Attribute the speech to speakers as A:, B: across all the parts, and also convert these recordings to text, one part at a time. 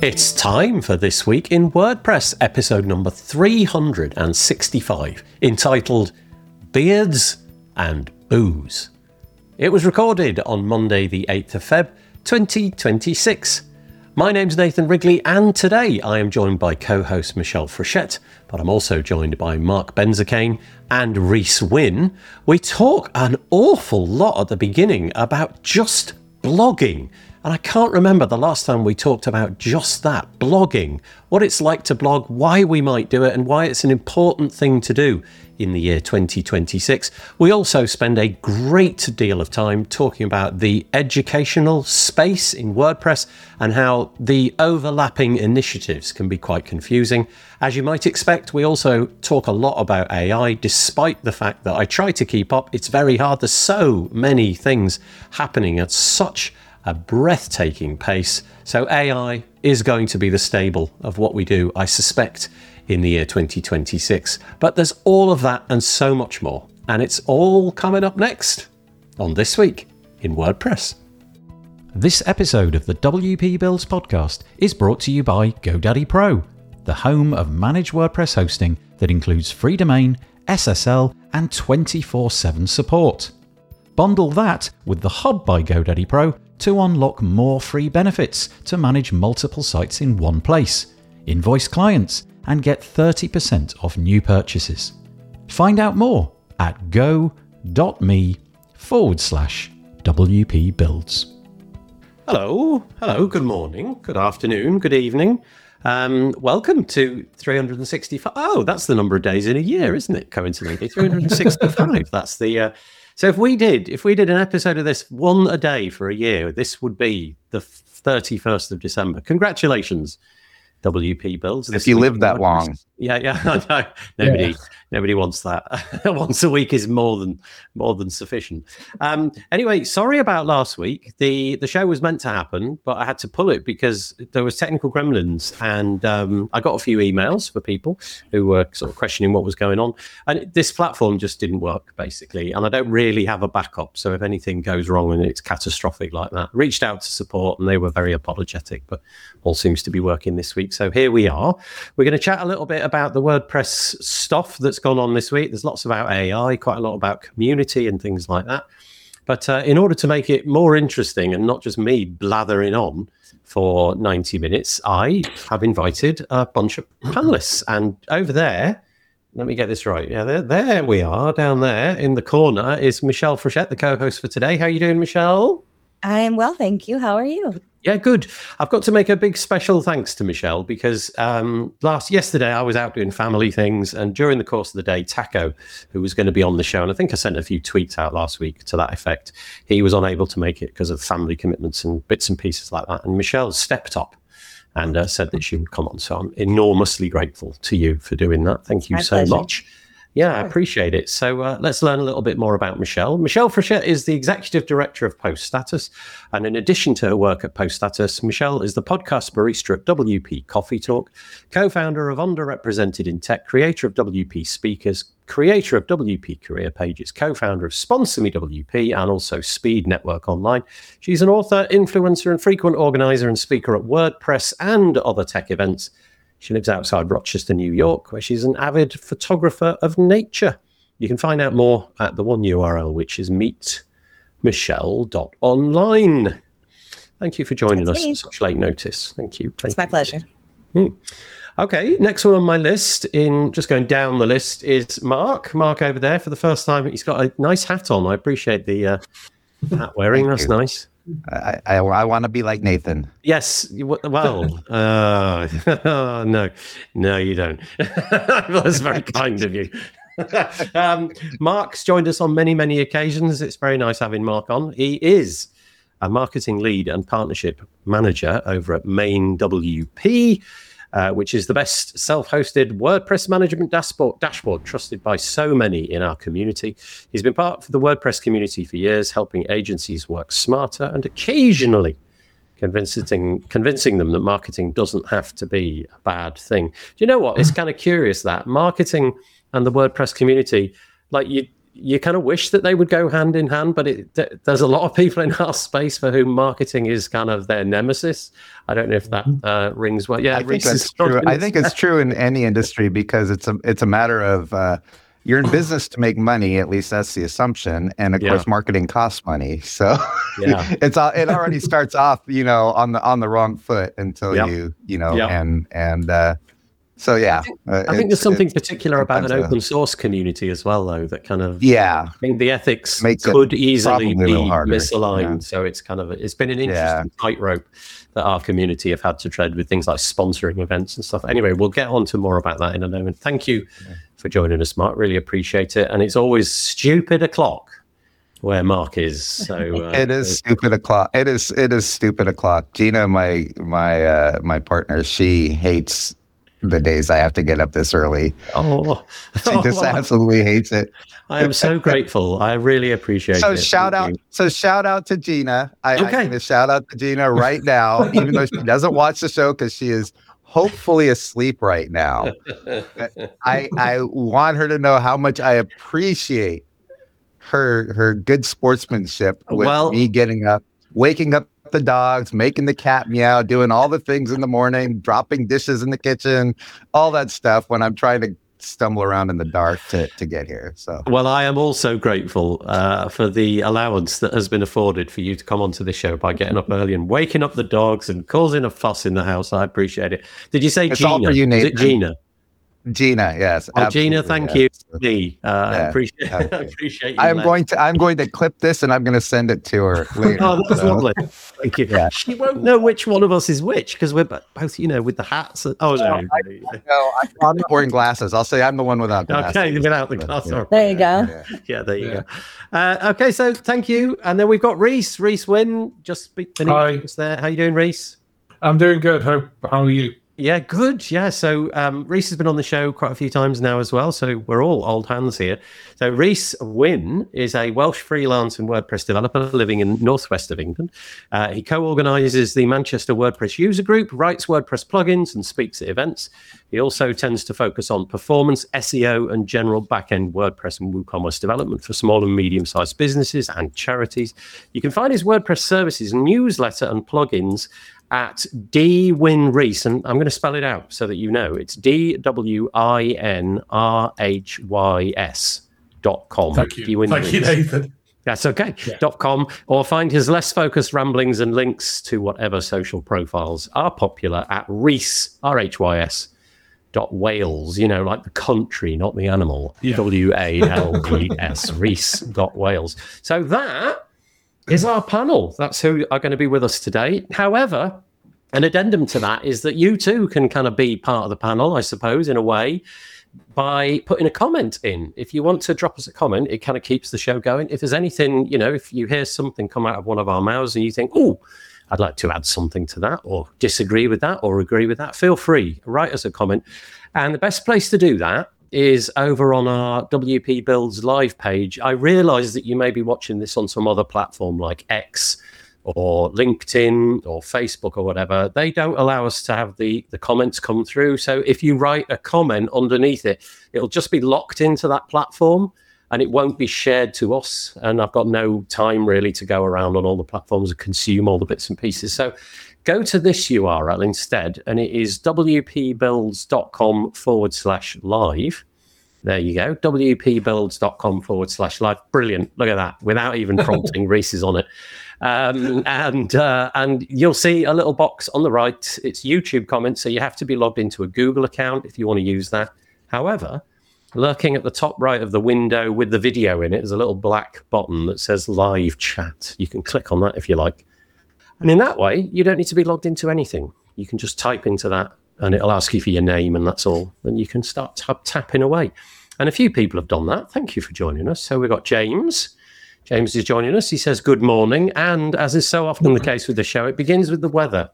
A: It's time for This Week in WordPress, episode number 365, entitled Beards and Booze. It was recorded on Monday the 8th of Feb, 2026. My name's Nathan Wrigley, and today I am joined by co-host Michelle Frechette, but I'm also joined by Mark Benzacane and Rhys Wynn. We talk an awful lot at the beginning about just blogging. And I can't remember the last time we talked about just that, blogging, what it's like to blog, why we might do it, and why it's an important thing to do in the year 2026. We also spend a great deal of time talking about the educational space in WordPress and how the overlapping initiatives can be quite confusing. As you might expect, we also talk a lot about AI, despite the fact that I try to keep up. It's very hard. There's so many things happening at such a breathtaking pace. So AI is going to be the staple of what we do, I suspect, in the year 2026. But there's all of that and so much more. And it's all coming up next on This Week in WordPress. This episode of the WP Builds podcast is brought to you by GoDaddy Pro, the home of managed WordPress hosting that includes free domain, SSL, and 24/7 support. Bundle that with the Hub by GoDaddy Pro to unlock more free benefits to manage multiple sites in one place, invoice clients, and get 30% off new purchases. Find out more at go.me/WP Builds. Hello, good morning, good afternoon, good evening. Welcome to 365. Oh, that's the number of days in a year, isn't it? Coincidentally, 365. That's the. So if we did an episode of this one a day for a year, this would be the 31st of December. Congratulations, WP Builds.
B: If you live that long.
A: Yeah. Nobody wants that. Once a week is more than sufficient. Anyway, sorry about last week. The show was meant to happen, but I had to pull it because there was technical gremlins, and I got a few emails for people who were sort of questioning what was going on. And this platform just didn't work, basically. And I don't really have a backup, so if anything goes wrong and it's catastrophic like that, reached out to support and they were very apologetic, but all seems to be working this week. So here we are. We're going to chat a little bit about the WordPress stuff that's gone on this week. There's lots about AI, quite a lot about community and things like that. But in order to make it more interesting and not just me blathering on for 90 minutes, I have invited a bunch of panelists. And over there, let me get this right. Yeah, there we are. Down there in the corner is Michelle Frechette, the co-host for today. How are you doing, Michelle?
C: I am well, thank you. How are you?
A: Yeah, good. I've got to make a big special thanks to Michelle because yesterday I was out doing family things, and during the course of the day, Taco, who was going to be on the show, and I think I sent a few tweets out last week to that effect, he was unable to make it because of family commitments and bits and pieces like that. And Michelle stepped up and said that she would come on. So I'm enormously grateful to you for doing that. Thank you so much. Yeah, I appreciate it. So let's learn a little bit more about Michelle. Michelle Frechette is the Executive Director of PostStatus. And in addition to her work at PostStatus, Michelle is the podcast barista at WP Coffee Talk, co-founder of Underrepresented in Tech, creator of WP Speakers, creator of WP Career Pages, co-founder of Sponsor Me WP, and also Speed Network Online. She's an author, influencer, and frequent organizer and speaker at WordPress and other tech events. She lives outside Rochester, New York, where she's an avid photographer of nature. You can find out more at the one URL, which is meetmichelle.online. Thank you for joining us at such late notice. Thank you.
C: It's my pleasure.
A: Okay, next one on my list, just going down the list, is Mark. Mark over there for the first time. He's got a nice hat on. I appreciate the hat wearing. That's nice.
B: I want to be like Nathan.
A: Yes. Well, no, you don't. That's very kind of you. Mark's joined us on many, many occasions. It's very nice having Mark on. He is a marketing lead and partnership manager over at Main WP, which is the best self-hosted WordPress management dashboard trusted by so many in our community. He's been part of the WordPress community for years, helping agencies work smarter and occasionally convincing them that marketing doesn't have to be a bad thing. Do you know what? It's kind of curious that marketing and the WordPress community, like you kind of wish that they would go hand in hand, but there's a lot of people in our space for whom marketing is kind of their nemesis. I don't know if that rings well. Yeah,
B: I think that's true. I think it's true in any industry because it's a matter of you're in business to make money. At least that's the assumption, and of course, marketing costs money. So it already starts off, on the wrong foot until So yeah,
A: I think there's something particular about an open source community as well, though, that kind of I think the ethics could easily be misaligned. Yeah. So it's been an interesting tightrope that our community have had to tread with things like sponsoring events and stuff. Anyway, we'll get on to more about that in a moment. Thank you for joining us, Mark. Really appreciate it. And it's always stupid o'clock where Mark is. So
B: it is stupid o'clock. It is stupid o'clock. Gina, my partner, she hates the days I have to get up this early. She just absolutely hates it.
A: I am so grateful. I really appreciate it.
B: Shout out to Gina. I'm going to shout out to Gina right now, even though she doesn't watch the show because she is hopefully asleep right now. I want her to know how much I appreciate her good sportsmanship with me getting up, waking up the dogs, making the cat meow, doing all the things in the morning, dropping dishes in the kitchen, all that stuff when I'm trying to stumble around in the dark to get here. So,
A: well, I am also grateful for the allowance that has been afforded for you to come onto the show by getting up early and waking up the dogs and causing a fuss in the house. I appreciate it. Did you say
B: it's
A: Gina?
B: All for you, Nate.
A: Is it Gina?
B: Gina, yes.
A: Gina, thank you. I appreciate you.
B: I'm going to clip this and I'm going to send it to her later.
A: That's lovely. Thank you. Yeah. She won't know which one of us is which because we're both, with the hats. No,
B: I'm not wearing glasses. I'll say I'm the one without glasses.
A: Okay, without the glasses.
C: Yeah. There you go.
A: Yeah, there you go. Okay, so thank you. And then we've got Reese Wynn. Just finished there. How you doing, Reese?
D: I'm doing good. How are you?
A: Yeah, good. Yeah, so Reese has been on the show quite a few times now as well, so we're all old hands here. So Reese Wynn is a Welsh freelance and WordPress developer living in northwest of England. He co-organises the Manchester WordPress user group, writes WordPress plugins and speaks at events. He also tends to focus on performance, SEO and general back-end WordPress and WooCommerce development for small and medium-sized businesses and charities. You can find his WordPress services, newsletter and plugins at DWinRhys, and I'm going to spell it out so that you know. It's DWINRHYS.com.
D: Thank you, Nathan.
A: That's okay. .com, or find his less focused ramblings and links to whatever social profiles are popular at Rhys, RHYS. .wales, like the country, not the animal. WALES, Rhys.wales. So that is our panel. That's who are going to be with us today. However, an addendum to that is that you too can kind of be part of the panel, I suppose, in a way, by putting a comment in. If you want to drop us a comment, it kind of keeps the show going. If there's anything, if you hear something come out of one of our mouths and you think, I'd like to add something to that, or disagree with that, or agree with that, feel free, write us a comment. And the best place to do that is over on our WP Builds live page. I realize that you may be watching this on some other platform like X or LinkedIn or Facebook or whatever. They don't allow us to have the comments come through. So if you write a comment underneath it, it'll just be locked into that platform and it won't be shared to us. And I've got no time really to go around on all the platforms and consume all the bits and pieces. So go to this URL instead, and it is wpbuilds.com/live. There you go, wpbuilds.com/live. Brilliant. Look at that. Without even prompting, Reese is on it. And you'll see a little box on the right. It's YouTube comments, so you have to be logged into a Google account if you want to use that. However, lurking at the top right of the window with the video in it is a little black button that says live chat. You can click on that if you like. And in that way, you don't need to be logged into anything. You can just type into that and it'll ask you for your name and that's all. And you can start tapping away. And a few people have done that. Thank you for joining us. So we've got James. James is joining us. He says, good morning. And as is so often the case with the show, it begins with the weather.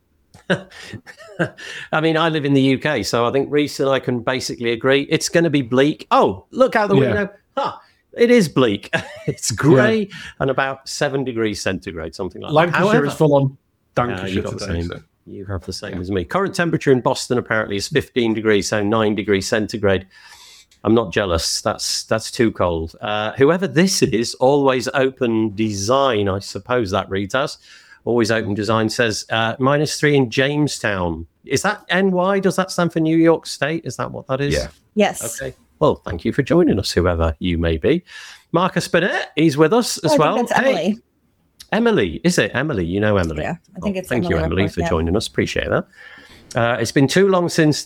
A: I mean, I live in the UK, so I think Reese and I can basically agree. It's going to be bleak. Oh, look out the window. It is bleak. It's grey and about 7 degrees centigrade, something like that.
D: Lancashire is full on Lancashire today.
A: You have the same as me. Current temperature in Boston apparently is 15 degrees, so 9 degrees centigrade. I'm not jealous. That's too cold. Whoever this is, Always Open Design, I suppose that reads as. Always Open Design says -3 in Jamestown. Is that NY? Does that stand for New York State? Is that what that is?
B: Yeah.
C: Yes.
A: Okay. Well, thank you for joining us, whoever you may be. Marcus Burnett, he's with us as well.
C: That's Emily.
A: Emily, is it Emily? You know Emily.
C: Yeah, I think it's
A: thank
C: Emily
A: you, Emily,
C: Report,
A: for
C: yeah.
A: joining us. Appreciate that. It's been too long since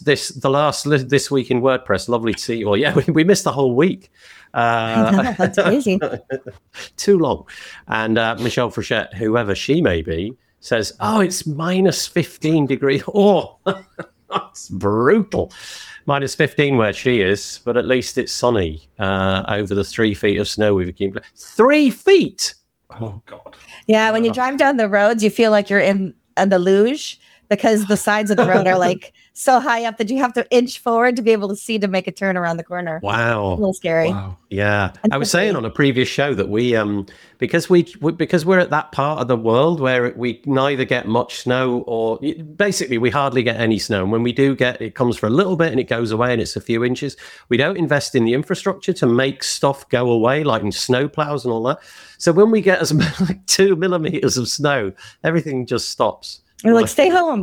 A: this week in WordPress. Lovely to see you all. Yeah, we missed the whole week.
C: That's crazy.
A: Too long. And Michelle Frechette, whoever she may be, says, "Oh, it's -15 degrees. Oh, that's brutal. -15 where she is, but at least it's sunny over the 3 feet of snow we've accumulated. 3 feet.
D: Oh God.
C: Yeah, when you drive down the roads, you feel like you're in the luge because the sides of the road are like so high up that you have to inch forward to be able to see to make a turn around the corner.
A: Wow.
C: A little scary.
D: Wow.
A: Yeah, I was saying on a previous show that we because we're at that part of the world where we neither get much snow or basically we hardly get any snow. And when we do get, it comes for a little bit and it goes away and it's a few inches. We don't invest in the infrastructure to make stuff go away, like in snow plows and all that. So when we get as like 2 millimeters of snow, everything just stops.
C: You're like, stay home.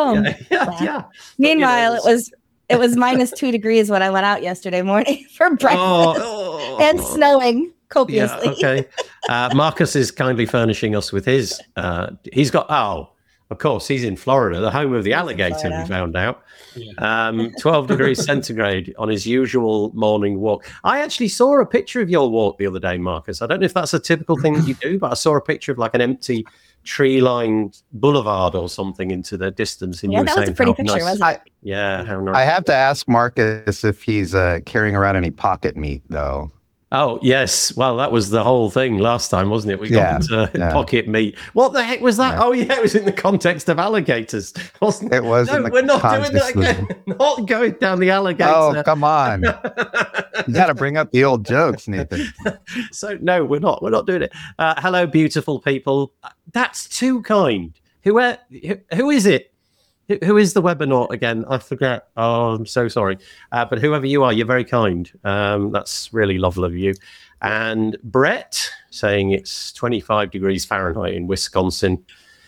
A: Yeah.
C: Meanwhile, it was -2 degrees when I went out yesterday morning for breakfast and snowing copiously.
A: Yeah, okay. Marcus is kindly furnishing us with his. He's got, of course, he's in Florida, the home of the alligator, we found out.
D: Yeah.
A: 12 degrees centigrade on his usual morning walk. I actually saw a picture of your walk the other day, Marcus. I don't know if that's a typical thing that you do, but I saw a picture of like an empty tree-lined boulevard or something into the distance. And
C: Yeah,
A: you were
C: that was
A: saying
C: a pretty
A: how
C: picture,
A: nice.
C: wasn't it?
A: Yeah, how nice.
B: I have to ask Marcus if he's carrying around any pocket meat, though.
A: Oh, yes. Well, that was the whole thing last time, wasn't it? We got into pocket meat. What the heck was that? Yeah. Oh, yeah, it was in the context of alligators, wasn't it?
B: It was.
A: No, we're not doing that again. Not going down the alligator.
B: Oh, come on. You got to bring up the old jokes, Nathan.
A: So, no, we're not. We're not doing it. Hello, beautiful people. That's too kind. Who is it? Who is the webinar again? I forget. Oh, I'm so sorry. But whoever you are, you're very kind. That's really lovely of you. And Brett saying it's 25 degrees Fahrenheit in Wisconsin.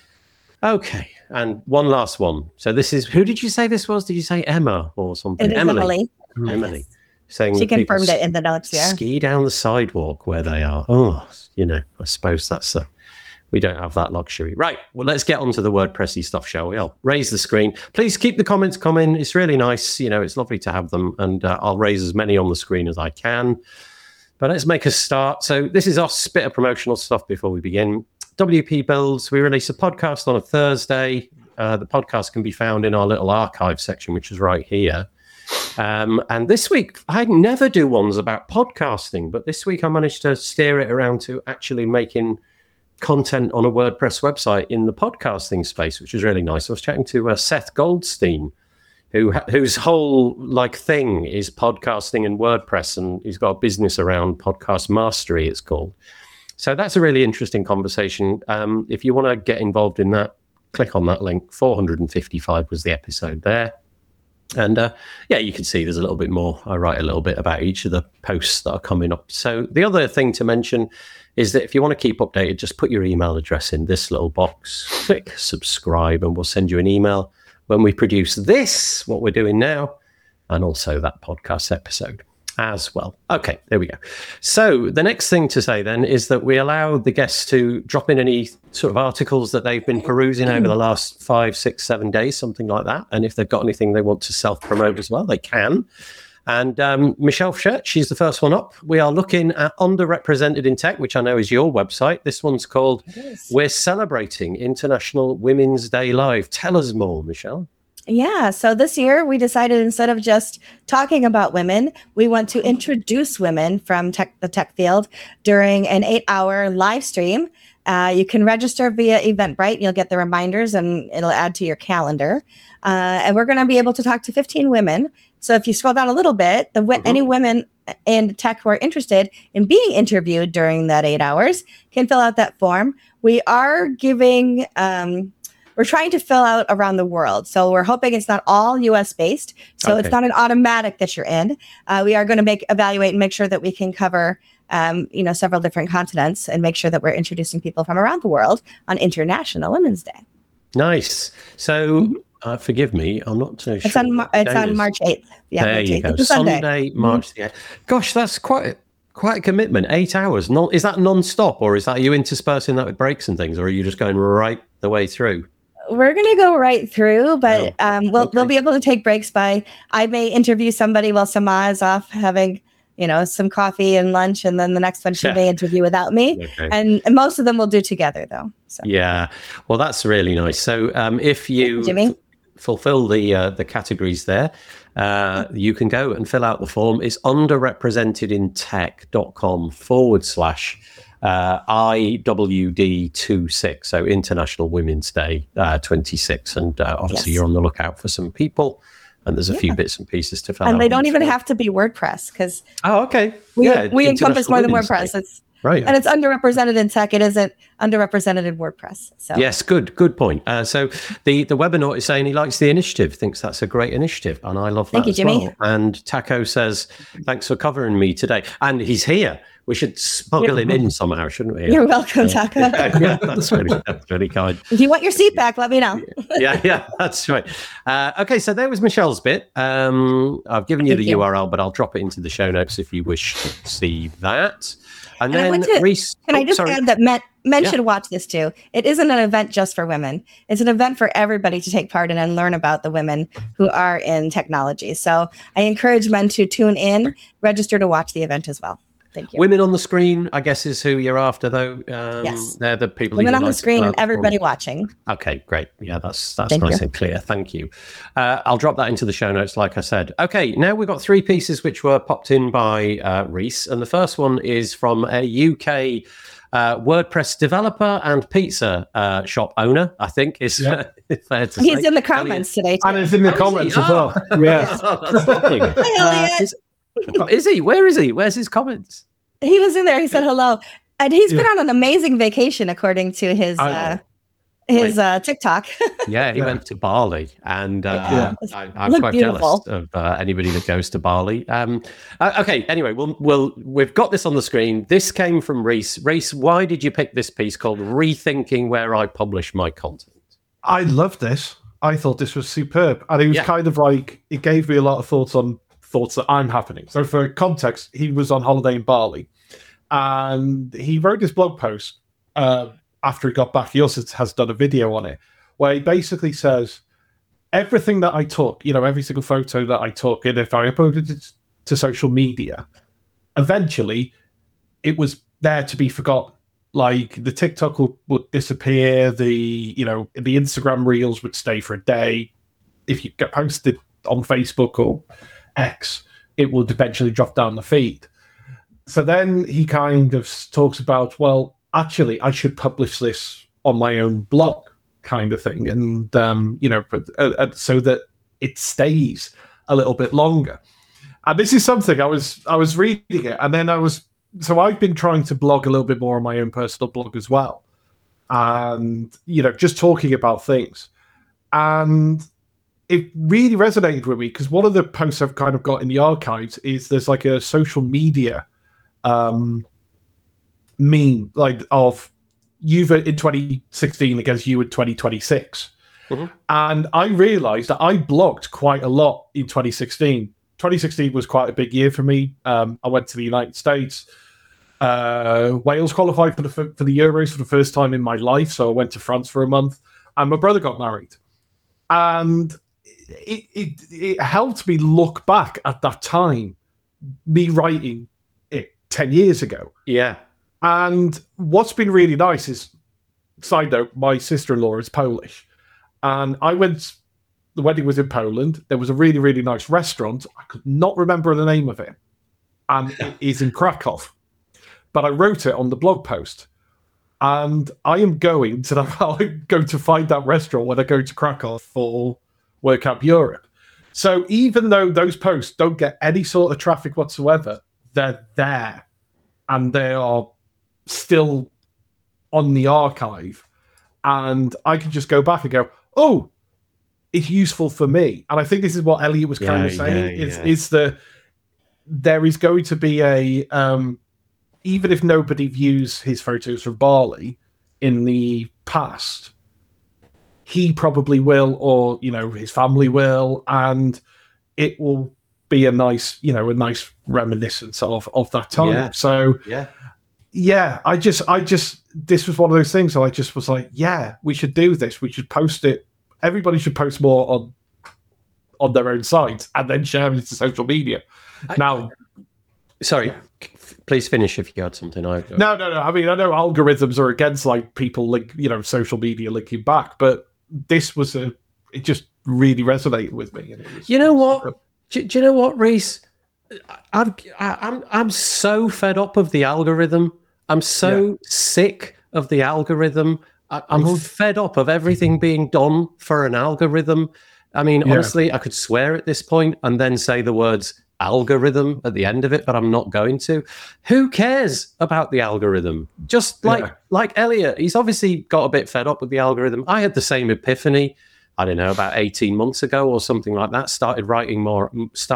A: Okay. And one last one. So this is, who did you say this was? Did you say Emma or something?
C: It is Emily.
A: Emily. Saying
C: she confirmed it in the notes, yeah.
A: Ski down the sidewalk where they are. Oh, I suppose that's we don't have that luxury. Right. Well, let's get on to the WordPressy stuff, shall we? I'll raise the screen. Please keep the comments coming. It's really nice. It's lovely to have them. And I'll raise as many on the screen as I can. But let's make a start. So this is our bit of promotional stuff before we begin. WP Builds. We release a podcast on a Thursday. The podcast can be found in our little archive section, which is right here. And this week, I never do ones about podcasting. But this week, I managed to steer it around to actually making content on a WordPress website in the podcasting space, which is really nice. I was chatting to Seth Goldstein, whose whole thing is podcasting and WordPress, and he's got a business around podcast mastery, it's called. So that's a really interesting conversation. If you want to get involved in that, click on that link. 455 was the episode there. And you can see there's a little bit more. I write a little bit about each of the posts that are coming up. So the other thing to mention is that if you want to keep updated, just put your email address in this little box, click subscribe, and we'll send you an email when we produce this, what we're doing now, and also that podcast episode as well. Okay, there we go. So the next thing to say then is that we allow the guests to drop in any sort of articles that they've been perusing over the last 5, 6, 7 days, something like that. And if they've got anything they want to self-promote as well, they can. And Michelle Frechette, she's the first one up. We are looking at Underrepresented in Tech, which I know is your website. This one's called We're Celebrating International Women's Day Live. Tell us more, Michelle.
C: Yeah, so this year we decided instead of just talking about women, we want to introduce women from the tech field during an 8-hour live stream. You can register via Eventbrite. You'll get the reminders and it'll add to your calendar. And we're going to be able to talk to 15 women. So if you scroll down a little bit, any women in tech who are interested in being interviewed during that 8 hours can fill out that form. We are giving we're trying to fill out around the world. So we're hoping it's not all US based. So it's not an automatic that you're in. We are going to evaluate and make sure that we can cover several different continents and make sure that we're introducing people from around the world on International Women's Day.
A: Nice. So forgive me, I'm not so sure.
C: It's on March 8th. Yeah,
A: there
C: March
A: you
C: 8th.
A: go.
C: It's a
A: Sunday, March the 8th. Gosh, that's quite a commitment. 8 hours. Is that non-stop, or is that you interspersing that with breaks and things, or are you just going right the way through?
C: We're going to go right through, but we'll be able to take breaks I may interview somebody while Sama is off having some coffee and lunch, and then the next one she may interview without me. Okay. And most of them we'll do together, though. So.
A: Yeah, well, that's really nice. So if you fulfill the categories there, you can go and fill out the form. It's underrepresentedintech.com/IWD26, so International Women's Day 26. And obviously you're on the lookout for some people. And there's a few bits and pieces to fill out.
C: And they don't even have to be WordPress because we encompass more than WordPress. It's right, and it's underrepresented in tech. It isn't underrepresented in WordPress. So
A: yes, good point. So the webinar is saying he likes the initiative, thinks that's a great initiative, and I love that.
C: Thank you, Jimmy.
A: Well. And Taco says thanks for covering me today, and he's here. We should smuggle him in somehow, shouldn't we?
C: You're welcome, Taco.
A: That's really kind.
C: If you want your seat back, let me know.
A: yeah, that's right. Okay, so there was Michelle's bit. I've given you the URL, but I'll drop it into the show notes if you wish to see that. And then Reese.
C: Can I just add that men should watch this too? It isn't an event just for women. It's an event for everybody to take part in and learn about the women who are in technology. So I encourage men to tune in, register to watch the event as well. Thank you.
A: Women on the screen, I guess, is who you're after, though.
C: Yes.
A: They're the people.
C: Women on the screen and everybody watching.
A: Okay, great. Yeah, that's nice and clear. Thank you. I'll drop that into the show notes, like I said. Okay, now we've got 3 pieces which were popped in by Reese. And the first one is from a UK WordPress developer and pizza shop owner, I think is fair to say.
C: He's in the comments today, too.
E: And it's in the comments as well. Yeah.
A: Is he? Where is he? Where's his comments?
C: He was in there. He said hello. And he's been on an amazing vacation, according to his TikTok.
A: Yeah, he went to Bali, and I'm quite jealous of anybody that goes to Bali. Okay, anyway, we've got this on the screen. This came from Reese. Reese, why did you pick this piece called "Rethinking Where I Publish My Content"?
E: I love this. I thought this was superb, and it was kind of like it gave me a lot of thoughts that I'm happening. So for context, he was on holiday in Bali, and he wrote this blog post after he got back. He also has done a video on it where he basically says everything that I took, every single photo that I took, and if I uploaded it to social media, eventually it was there to be forgotten. Like the TikTok would disappear, the Instagram reels would stay for a day. If you get posted on Facebook or X, it will eventually drop down the feed. So then he kind of talks about, well, actually, I should publish this on my own blog, kind of thing, and so that it stays a little bit longer. And this is something I was reading it, and then I've been trying to blog a little bit more on my own personal blog as well, and just talking about things, and it really resonated with me because one of the posts I've kind of got in the archives is there's like a social media meme, like of you in 2016 against you in 2026. Mm-hmm. And I realized that I blogged quite a lot in 2016. 2016 was quite a big year for me. I went to the United States. Wales qualified for the Euros for the first time in my life, so I went to France for a month, and my brother got married. And it helped me look back at that time, me writing it 10 years ago.
A: Yeah.
E: And what's been really nice is, side note, my sister-in-law is Polish. And the wedding was in Poland. There was a really, really nice restaurant. I could not remember the name of it. And it is in Krakow. But I wrote it on the blog post. And I am going to find that restaurant when I go to Krakow for WordCamp Europe. So even though those posts don't get any sort of traffic whatsoever, they're there. And they are still on the archive. and I can just go back and go, oh, it's useful for me. And I think this is what Elliot was kind of saying, is that there is going to be a, even if nobody views his photos from Bali in the past, he probably will, or, his family will, and it will be a nice reminiscence of that time.
A: Yeah.
E: So, I just, this was one of those things. So I just was like, we should do this. We should post it. Everybody should post more on their own sites and then share it to social media.
A: Sorry, please finish if you had something.
E: No. I mean, I know algorithms are against people social media linking back, but this was it just really resonated with me. And
A: you know what? Do you know what, Reese? I'm so fed up of the algorithm. I'm so sick of the algorithm. I'm fed up of everything being done for an algorithm. I mean, honestly, I could swear at this point and then say the words algorithm at the end of it, but I'm not going to. Who cares about the algorithm? Just like Elliot, he's obviously got a bit fed up with the algorithm. I had the same epiphany, I don't know, about 18 months ago or something like that. Started writing more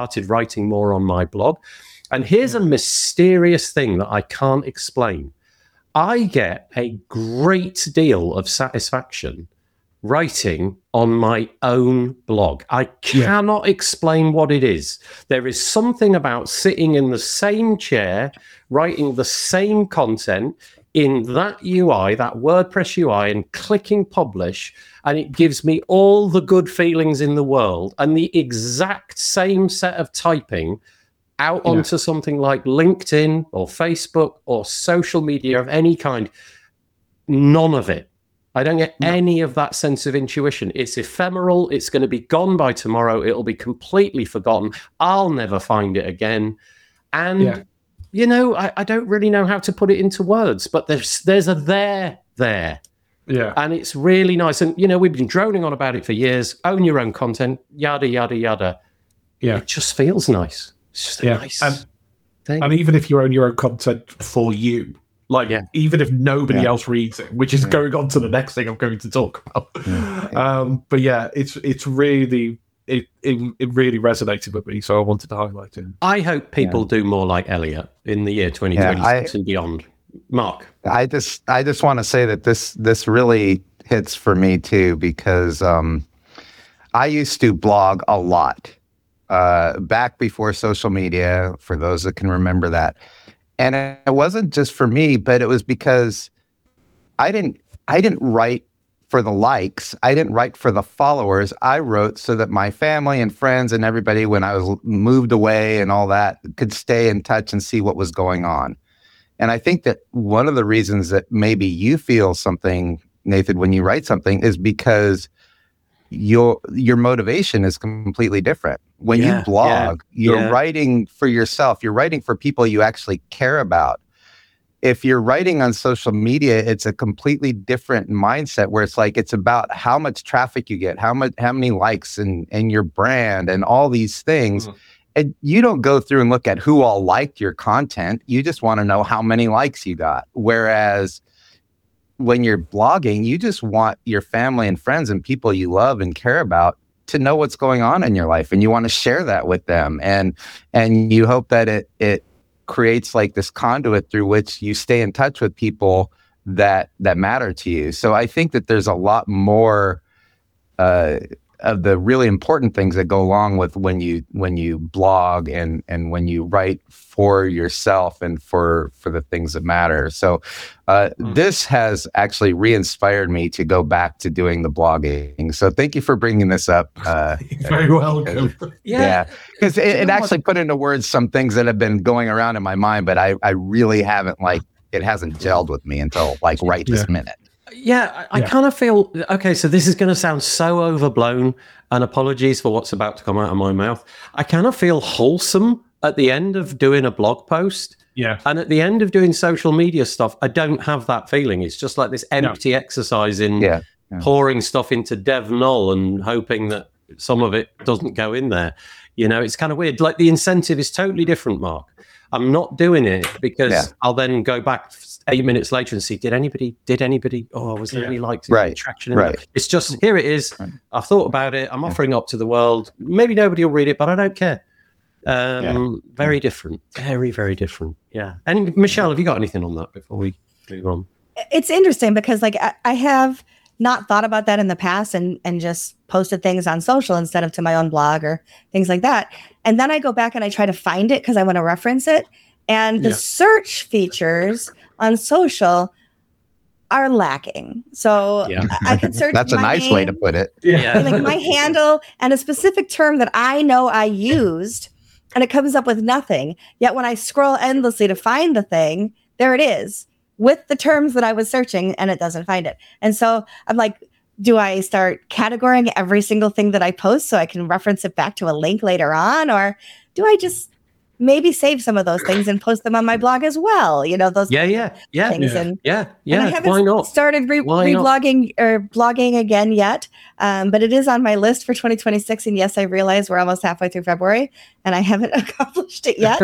A: on my blog. And here's a mysterious thing that I can't explain. I get a great deal of satisfaction writing on my own blog. I cannot explain what it is. There is something about sitting in the same chair, writing the same content in that UI, that WordPress UI, and clicking publish, and it gives me all the good feelings in the world, and the exact same set of typing out onto something like LinkedIn or Facebook or social media of any kind. None of it. I don't get any of that sense of intuition. It's ephemeral. It's going to be gone by tomorrow. It'll be completely forgotten. I'll never find it again. And, I don't really know how to put it into words, but there's a there. Yeah. And it's really nice. And, we've been droning on about it for years. Own your own content, yada, yada, yada. Yeah. It just feels nice. It's just a nice thing.
E: And even if you own your own content for you, even if nobody else reads it, which is going on to the next thing I'm going to talk about. But it's really, it really resonated with me, so I wanted to highlight it.
A: I hope people do more like Elliot in the year 2026 and beyond. Mark,
B: I just want to say that this really hits for me too, because I used to blog a lot back before social media, for those that can remember that. And it wasn't just for me, but it was because I didn't write for the likes. I didn't write for the followers. I wrote so that my family and friends and everybody, when I was moved away and all that, could stay in touch and see what was going on. And I think that one of the reasons that maybe you feel something, Nathan, when you write something, is because your motivation is completely different. When you blog, you're writing for yourself. You're writing for people you actually care about. If you're writing on social media, it's a completely different mindset, where it's about how much traffic you get, how many likes and your brand and all these things. Mm-hmm. And you don't go through and look at who all liked your content. You just want to know how many likes you got. Whereas when you're blogging, you just want your family and friends and people you love and care about to know what's going on in your life, and you want to share that with them, and you hope that it creates this conduit through which you stay in touch with people that matter to you. So I think that there's a lot more of the really important things that go along with when you blog and when you write for yourself and for the things that matter. So this has actually re-inspired me to go back to doing the blogging. So thank you for bringing this up.
E: You're very welcome.
B: Because it actually put into words some things that have been going around in my mind, but I really haven't, it hasn't gelled with me until right this minute.
A: Yeah, I kind of feel, okay, so this is going to sound so overblown, and apologies for what's about to come out of my mouth. I kind of feel wholesome at the end of doing a blog post.
E: Yeah.
A: And at the end of doing social media stuff, I don't have that feeling. It's just like this empty exercise in pouring stuff into DevNull and hoping that some of it doesn't go in there. It's kind of weird. The incentive is totally different, Mark. I'm not doing it because I'll then go back 8 minutes later and see, did anybody, was there any traction in that? It's just, here it is. I've thought about it. I'm offering up to the world. Maybe nobody will read it, but I don't care. Very different. Very, very different. Yeah. And Michelle, have you got anything on that before we move on?
C: It's interesting because like I have not thought about that in the past and just posted things on social instead of to my own blog or things like that. And then I go back and I try to find it because I want to reference it. And the search features on social are lacking. So I can search.
B: That's a nice way to put it.
C: Like my handle and a specific term that I know I used, and it comes up with nothing. Yet when I scroll endlessly to find the thing, there it is with the terms that I was searching, and it doesn't find it. And so I'm like, do I start categorizing every single thing that I post so I can reference it back to a link later on? Or do I just maybe save some of those things and post them on my blog as well? You know, those things. And I haven't
A: Why not?
C: started reblogging or blogging again yet, but it is on my list for 2026. And yes, I realize we're almost halfway through February and I haven't accomplished it yet.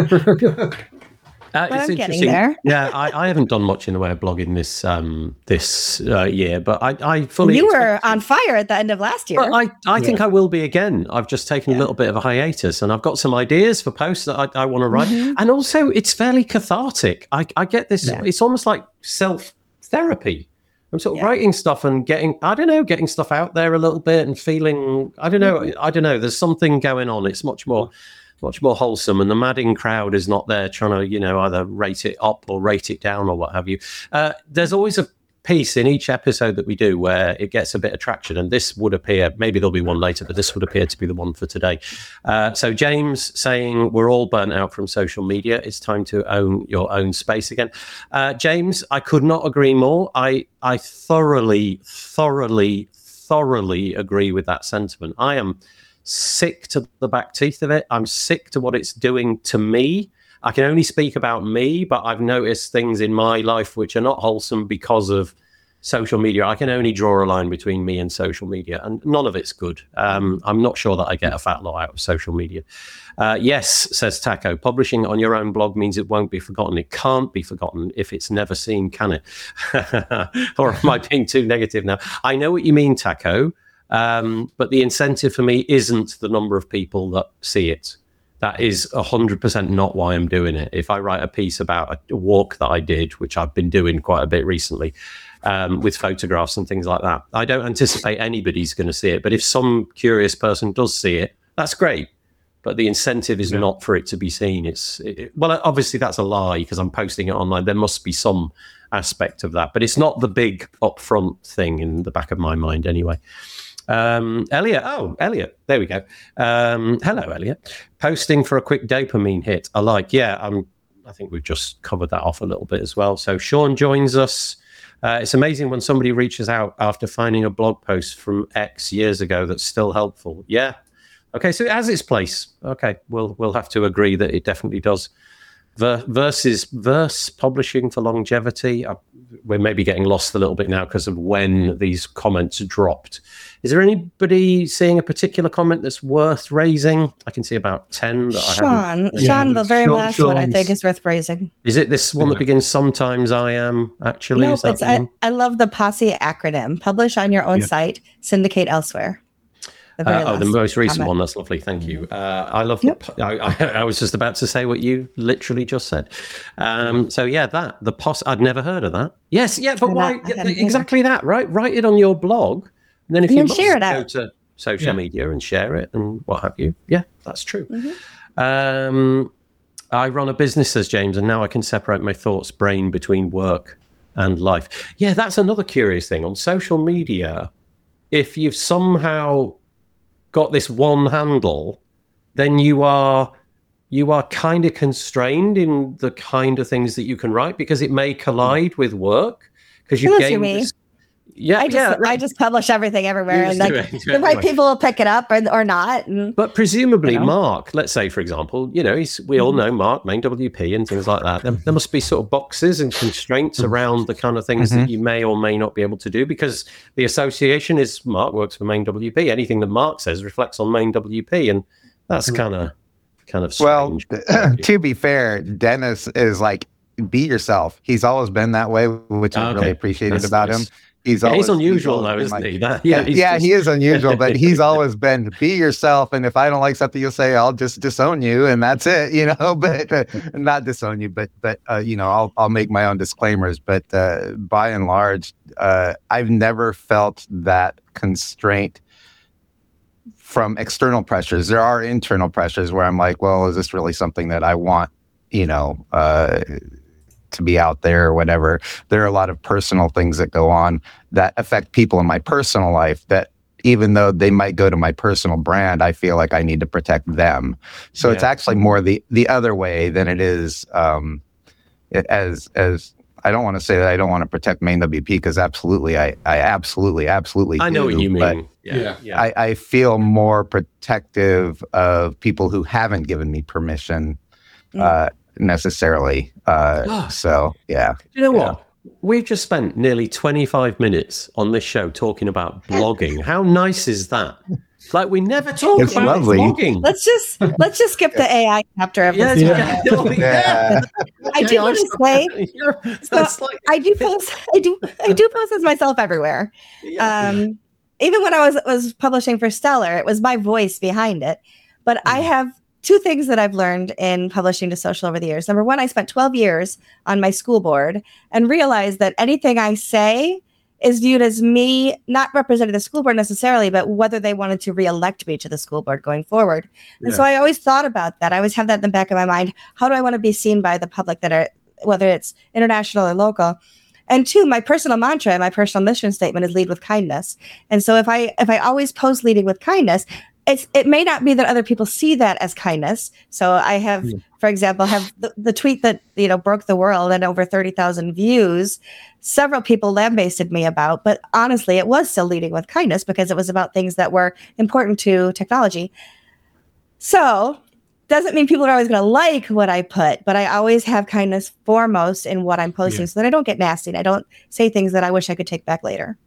C: But I'm getting there.
A: I haven't done much in the way of blogging this year, but I fully.
C: You were on fire at the end of last year.
A: But I think I will be again. I've just taken a little bit of a hiatus, and I've got some ideas for posts that I want to write. And also, it's fairly cathartic. I get this. It's almost like self-therapy. I'm sort of writing stuff and getting stuff out there a little bit and feeling. I don't know. There's something going on. It's much more wholesome, and the madding crowd is not there trying to, either rate it up or rate it down or what have you. There's always a piece in each episode that we do where it gets a bit of traction, and this would appear, maybe there'll be one later, but this would appear to be the one for today. So James saying, we're all burnt out from social media. It's time to own your own space again. James, I could not agree more. I thoroughly agree with that sentiment. I am sick to the back teeth of it. I'm sick to what it's doing to me. I can only speak about me, but I've noticed things in my life which are not wholesome because of social media. I can only draw a line between me and social media, and none of it's good. I'm not sure that I get a fat lot out of social media. Yes, says Taco, publishing on your own blog means it won't be forgotten. It can't be forgotten if it's never seen, can it? Or am I being too negative now? I know what you mean, Taco. But the incentive for me isn't the number of people that see it. That is 100% not why I'm doing it. If I write a piece about a walk that I did, which I've been doing quite a bit recently, with photographs and things like that, I don't anticipate anybody's going to see it. But if some curious person does see it, that's great. But the incentive is not for it to be seen. Well, obviously that's a lie because I'm posting it online. There must be some aspect of that, but it's not the big upfront thing in the back of my mind anyway. Elliot, there we go. Hello, Elliot. Posting for a quick dopamine hit. I think we've just covered that off a little bit as well. So Sean joins us. It's amazing when somebody reaches out after finding a blog post from X years ago that's still helpful. Yeah. Okay, so it has its place. Okay, we'll have to agree that it definitely does. Verse publishing for longevity. We're maybe getting lost a little bit now because of when these comments dropped. Is there anybody seeing a particular comment that's worth raising? I can see about 10 that
C: Sean, the very last one I think is worth raising.
A: Is it this one that begins sometimes I am actually?
C: No, I love the POSSE acronym. Publish on your own site, syndicate elsewhere.
A: The most recent one. That's lovely. Thank you. I love. I was just about to say what you literally just said. The POSSE. I'd never heard of that. Yes, but why? Exactly that. Right. Write it on your blog, and then if you share it out, go to social media and share it and what have you. Yeah, that's true. Mm-hmm. I run a business, says James, and now I can separate my thoughts brain between work and life. Yeah, that's another curious thing on social media. If you've somehow got this one handle, then you are kind of constrained in the kind of things that you can write because it may collide with work because you gain this.
C: I just publish everything everywhere, and the right people will pick it up or not.
A: But presumably, Mark, let's say for example, we all know Mark, main WP, and things like that. There must be sort of boxes and constraints around the kind of things that you may or may not be able to do because the association is Mark works for main WP. Anything that Mark says reflects on main WP, and that's kind of kind of strange.
B: Well, to be fair, Dennis is like, be yourself. He's always been that way, which I really appreciated about him. He's
A: unusual though, isn't he?
B: He is unusual, but he's always been be yourself. And if I don't like something, you'll say, I'll just disown you, and that's it, but not disown you, but I'll make my own disclaimers. But by and large, I've never felt that constraint from external pressures. There are internal pressures where I'm like, well, is this really something that I want, to be out there or whatever. There are a lot of personal things that go on that affect people in my personal life that even though they might go to my personal brand, I feel like I need to protect them. So it's actually more the other way than it is as I don't want to say that I don't want to protect Maine WP, because absolutely, I absolutely
A: I know what you mean.
B: I feel more protective of people who haven't given me permission necessarily. So, yeah.
A: You know what? We've just spent nearly 25 minutes on this show talking about blogging. How nice is that? Like, we never talk about blogging.
C: Let's just skip the AI chapter of this. I do want to say, I do post as myself everywhere. Even when I was publishing for Stellar, it was my voice behind it. But I have two things that I've learned in publishing to social over the years. Number one, I spent 12 years on my school board and realized that anything I say is viewed as me not representing the school board necessarily, but whether they wanted to reelect me to the school board going forward. And so I always thought about that. I always have that in the back of my mind. How do I want to be seen by the public, that are, whether it's international or local? And two, my personal mantra, my personal mission statement is lead with kindness. And so if I always post leading with kindness, it may not be that other people see that as kindness. So I have, for example, the tweet that broke the world and over 30,000 views. Several people lambasted me about, but honestly, it was still leading with kindness because it was about things that were important to technology. So doesn't mean people are always going to like what I put, but I always have kindness foremost in what I'm posting, so that I don't get nasty and I don't say things that I wish I could take back later.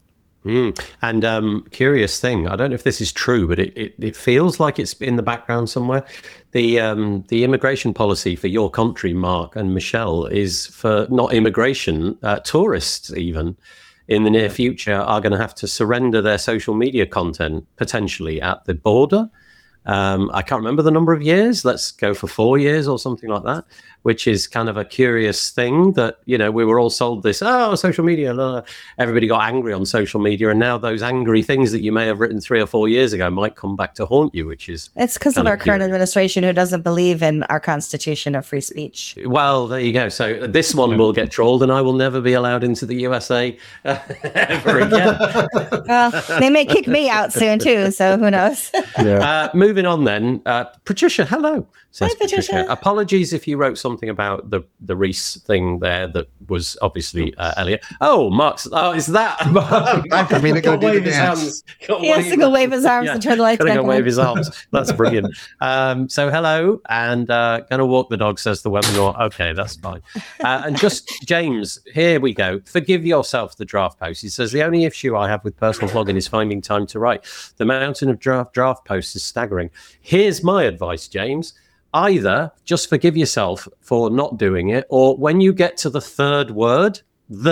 A: And curious thing, I don't know if this is true, but it feels like it's in the background somewhere. The immigration policy for your country, Mark and Michelle, is for not immigration, tourists even in the near future are going to have to surrender their social media content potentially at the border. I can't remember the number of years. Let's go for 4 years or something like that, which is kind of a curious thing that, we were all sold this, social media, blah, blah. Everybody got angry on social media. And now those angry things that you may have written 3 or 4 years ago might come back to haunt you, which is...
C: It's because of our current administration who doesn't believe in our Constitution of free speech.
A: Well, there you go. So this one will get trolled and I will never be allowed into the USA ever again.
C: Well, they may kick me out soon too, so who knows?
A: Moving on then. Patricia, hello.
C: Hi, Patricia.
A: Apologies if you wrote something about the Reese thing there that was obviously Elliot. Oh, Mark's. Oh, is that?
B: Time for me to go do the dance.
C: He has to go wave his arms and turn the lights back on.
A: Wave his arms. That's brilliant. So hello, and gonna walk the dog, says the webinar. Okay, that's fine. And just James, here we go. Forgive yourself the draft post. He says the only issue I have with personal blogging is finding time to write. The mountain of draft posts is staggering. Here's my advice, James. Either just forgive yourself for not doing it, or when you get to the third word,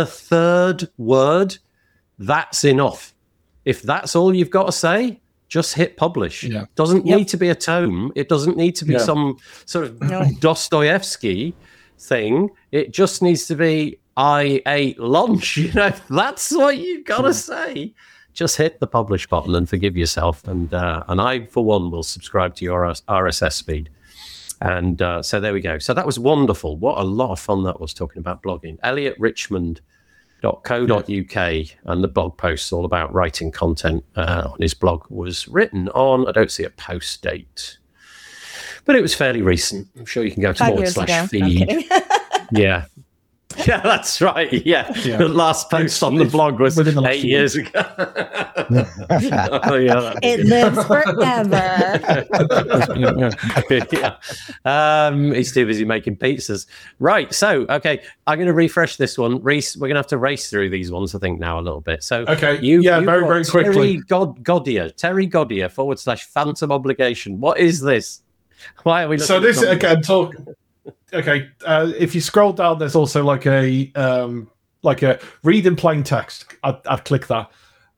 A: that's enough. If that's all you've got to say, just hit publish. Doesn't need to be a tome. It doesn't need to be some sort of Dostoevsky thing. It just needs to be, I ate lunch. That's what you've got to say. Just hit the publish button and forgive yourself. And I, for one, will subscribe to your RSS feed. And so there we go. So that was wonderful. What a lot of fun that was, talking about blogging. ElliotRichmond.co.uk, and the blog posts all about writing content on his blog was written on, I don't see a post date, but it was fairly recent. I'm sure you can go to /feed. Yeah. Yeah, that's right. Yeah. The last post on the blog was 8 years ago.
C: It lives forever.
A: He's too busy making pizzas. Right. So, okay, I'm going to refresh this one. Reese, we're going to have to race through these ones, I think, now a little bit. So,
E: okay. You very quickly.
A: Terry Godier / Phantom Obligation. What is this? Why are we?
E: So this again talk. Okay, if you scroll down, there's also like a read in plain text. I've clicked that.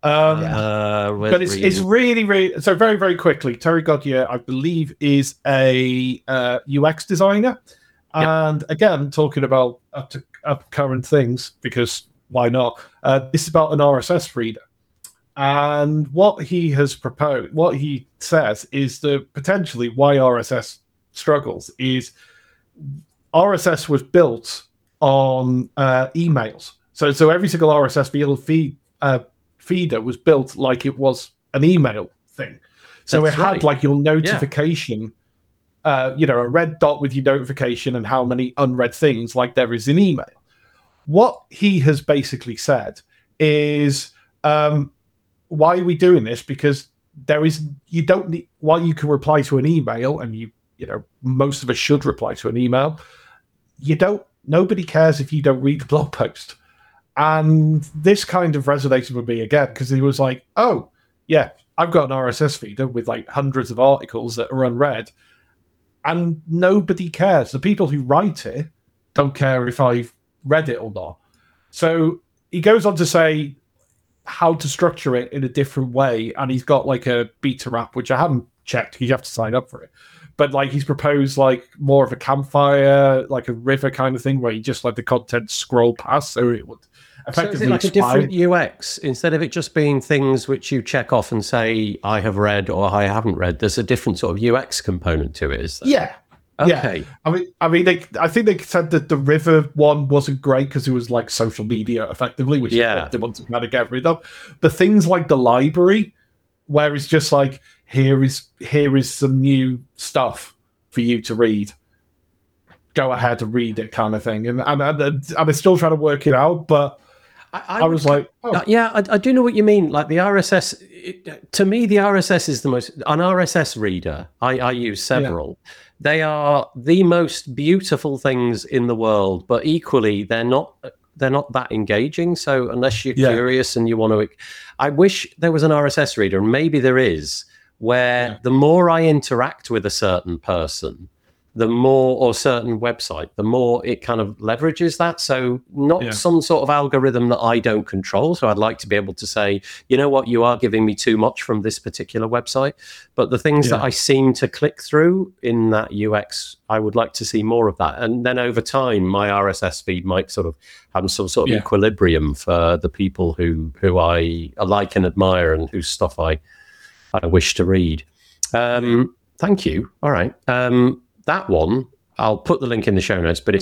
E: But it's really so very, very quickly. Terry Godier, I believe, is a UX designer, and again talking about up current things, because why not? This is about an RSS reader, and what he has proposed, what he says is that potentially why RSS struggles is RSS was built on emails. So every single RSS feeder was built like it was an email thing. So it had like your notification, a red dot with your notification and how many unread things like there is in email. What he has basically said is, why are we doing this? Because you don't need, while you can reply to an email, and most of us should reply to an email, nobody cares if you don't read the blog post. And this kind of resonated with me again, because he was like, oh, yeah, I've got an RSS feeder with like hundreds of articles that are unread, and nobody cares. The people who write it don't care if I've read it or not. So he goes on to say how to structure it in a different way, and he's got like a beta app, which I haven't checked. You have to sign up for it. But like he's proposed like more of a campfire, like a river kind of thing, where you just let the content scroll past, so it would effectively. So is it like a different UX
A: instead of it just being things which you check off and say I have read or I haven't read? There's a different sort of UX component to it, is there?
E: Yeah. Okay. Yeah. I mean, I think they said that the river one wasn't great because it was like social media, effectively, which is what they want to kind of get rid of. But things like the library, where it's just like, here is some new stuff for you to read. Go ahead and read it, kind of thing. And I'm still trying to work it out, but I was like, oh.
A: Yeah, I do know what you mean. Like the RSS, to me, the RSS is the most. An RSS reader, I use several. Yeah. They are the most beautiful things in the world, but equally, they're not that engaging. So unless you're curious and you want to, I wish there was an RSS reader, and maybe there is, where the more I interact with a certain person, the more, or certain website, the more it kind of leverages that. So not some sort of algorithm that I don't control. So I'd like to be able to say, you know what, you are giving me too much from this particular website. But the things that I seem to click through in that UX, I would like to see more of that. And then over time, my RSS feed might sort of have some sort of equilibrium for the people who I like and admire and whose stuff I wish to read. Thank you. All right. That one, I'll put the link in the show notes, but it's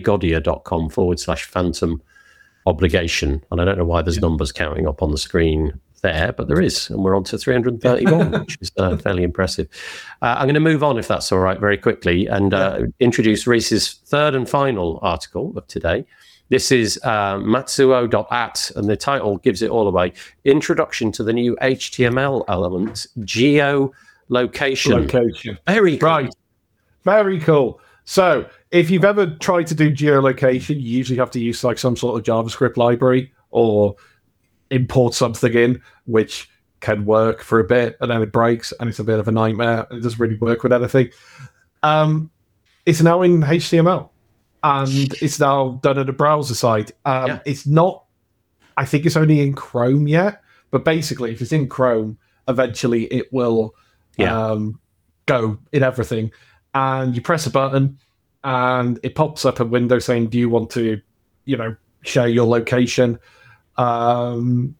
A: terrygodier.com/phantom obligation. And I don't know why there's numbers counting up on the screen there, but there is. And we're on to 331, which is fairly impressive. I'm going to move on, if that's all right, very quickly, and introduce Reese's third and final article of today. This is Matsuo.at, and the title gives it all away. Introduction to the new HTML element, geolocation. Very cool.
E: Right. Very cool. So if you've ever tried to do geolocation, you usually have to use like some sort of JavaScript library or import something in, which can work for a bit, and then it breaks, and it's a bit of a nightmare. It doesn't really work with anything. It's now in HTML. And it's now done at a browser site. It's not, I think it's only in Chrome yet, but basically if it's in Chrome, eventually it will go in everything. And you press a button and it pops up a window saying, do you want to, share your location? And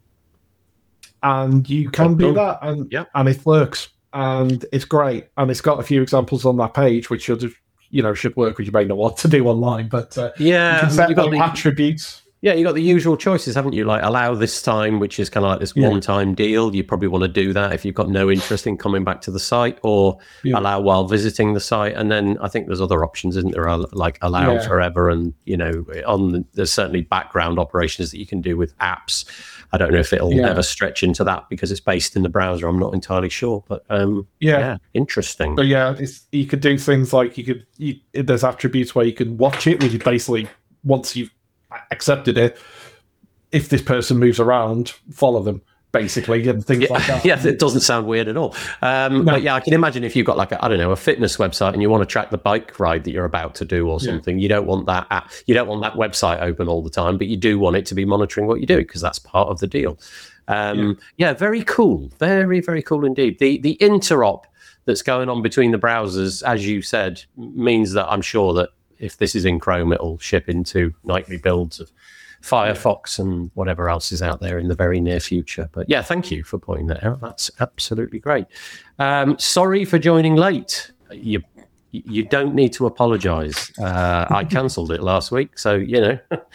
E: you can do that, and it works. And it's great. And it's got a few examples on that page, which should work, which you may not want to do online, but you can set the attributes.
A: Yeah, you got the usual choices, haven't you? Like allow this time, which is kind of like this one-time deal. You probably want to do that if you've got no interest in coming back to the site, or allow while visiting the site. And then I think there's other options, isn't there? Like allow forever, and there's certainly background operations that you can do with apps. I don't know if it'll ever stretch into that because it's based in the browser. I'm not entirely sure, but interesting.
E: But you could do things like there's attributes where you can watch it, which is basically once you've accepted it, if this person moves around, follow them. basically, and things like that.
A: Yeah, it doesn't sound weird at all. No. But yeah, I can imagine if you've got like a fitness website and you want to track the bike ride that you're about to do or something, you don't want that website open all the time, but you do want it to be monitoring what you do because that's part of the deal. Very cool. Very, very cool indeed. The interop that's going on between the browsers, as you said, means that I'm sure that if this is in Chrome, it'll ship into nightly builds of Firefox and whatever else is out there in the very near future. But yeah, thank you for pointing that out. That's absolutely great. Sorry for joining late. You don't need to apologize. I cancelled it last week, so you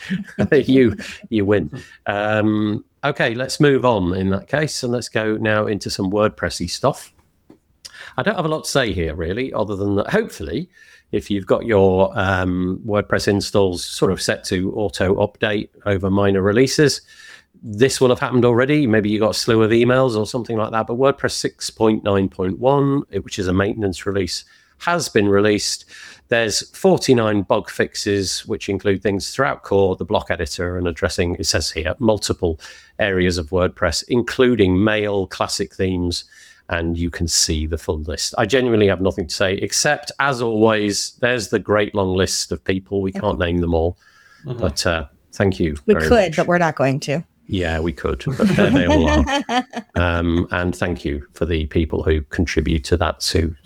A: win. Okay, let's move on in that case, and let's go now into some WordPressy stuff. I don't have a lot to say here, really, other than that hopefully, if you've got your WordPress installs sort of set to auto-update over minor releases, this will have happened already. Maybe you got a slew of emails or something like that, but WordPress 6.9.1, which is a maintenance release, has been released. There's 49 bug fixes, which include things throughout core, the block editor, and addressing, it says here, multiple areas of WordPress, including mail, classic themes, and you can see the full list. I genuinely have nothing to say, except, as always, there's the great long list of people. We can't name them all, but thank you.
C: We could, much. But we're not going to.
A: Yeah, we could, but there they all are. And thank you for the people who contribute to that to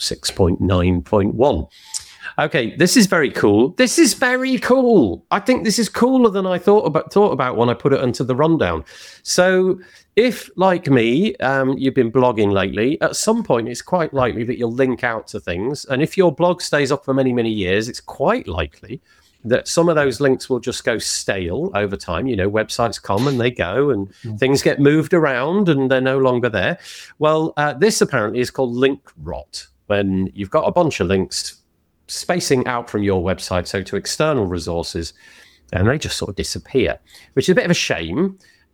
A: 6.9.1. Okay, this is very cool. This is very cool. I think this is cooler than I thought about when I put it into the rundown. So if, like me, you've been blogging lately, at some point it's quite likely that you'll link out to things. And if your blog stays up for many, many years, it's quite likely that some of those links will just go stale over time. You know, websites come and they go and things get moved around and they're no longer there. Well, this apparently is called link rot, when you've got a bunch of links spacing out from your website, so to external resources, and they just sort of disappear, which is a bit of a shame.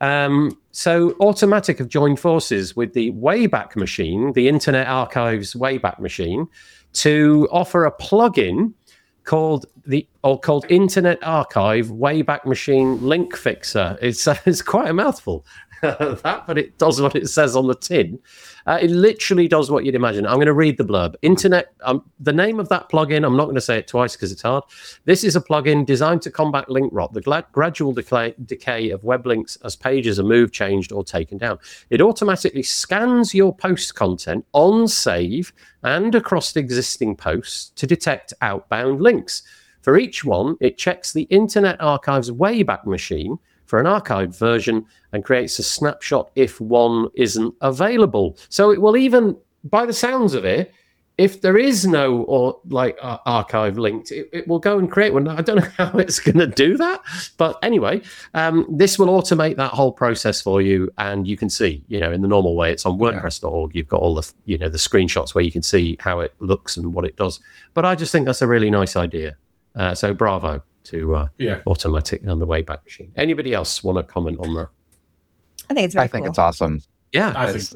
A: So Automattic have joined forces with the Wayback Machine, the Internet Archive's Wayback Machine, to offer a plugin called Internet Archive Wayback Machine Link Fixer. It's quite a mouthful, but it does what it says on the tin. It literally does what you'd imagine. I'm going to read the blurb. The name of that plugin, I'm not going to say it twice because it's hard. This is a plugin designed to combat link rot, the gradual decay of web links as pages are moved, changed, or taken down. It automatically scans your post content on save and across existing posts to detect outbound links. For each one, it checks the Internet Archive's Wayback Machine for an archived version and creates a snapshot if one isn't available. So it will even, by the sounds of it, if there is no archive linked, it will go and create one. I don't know how it's going to do that, but anyway, this will automate that whole process for you, and you can see, in the normal way, it's on WordPress.org. You've got all the, the screenshots where you can see how it looks and what it does. But I just think that's a really nice idea. So bravo to Automattic and the Wayback Machine. Anybody else want to comment on that?
C: I think it's very
B: cool. It's awesome.
A: Yeah,
B: it's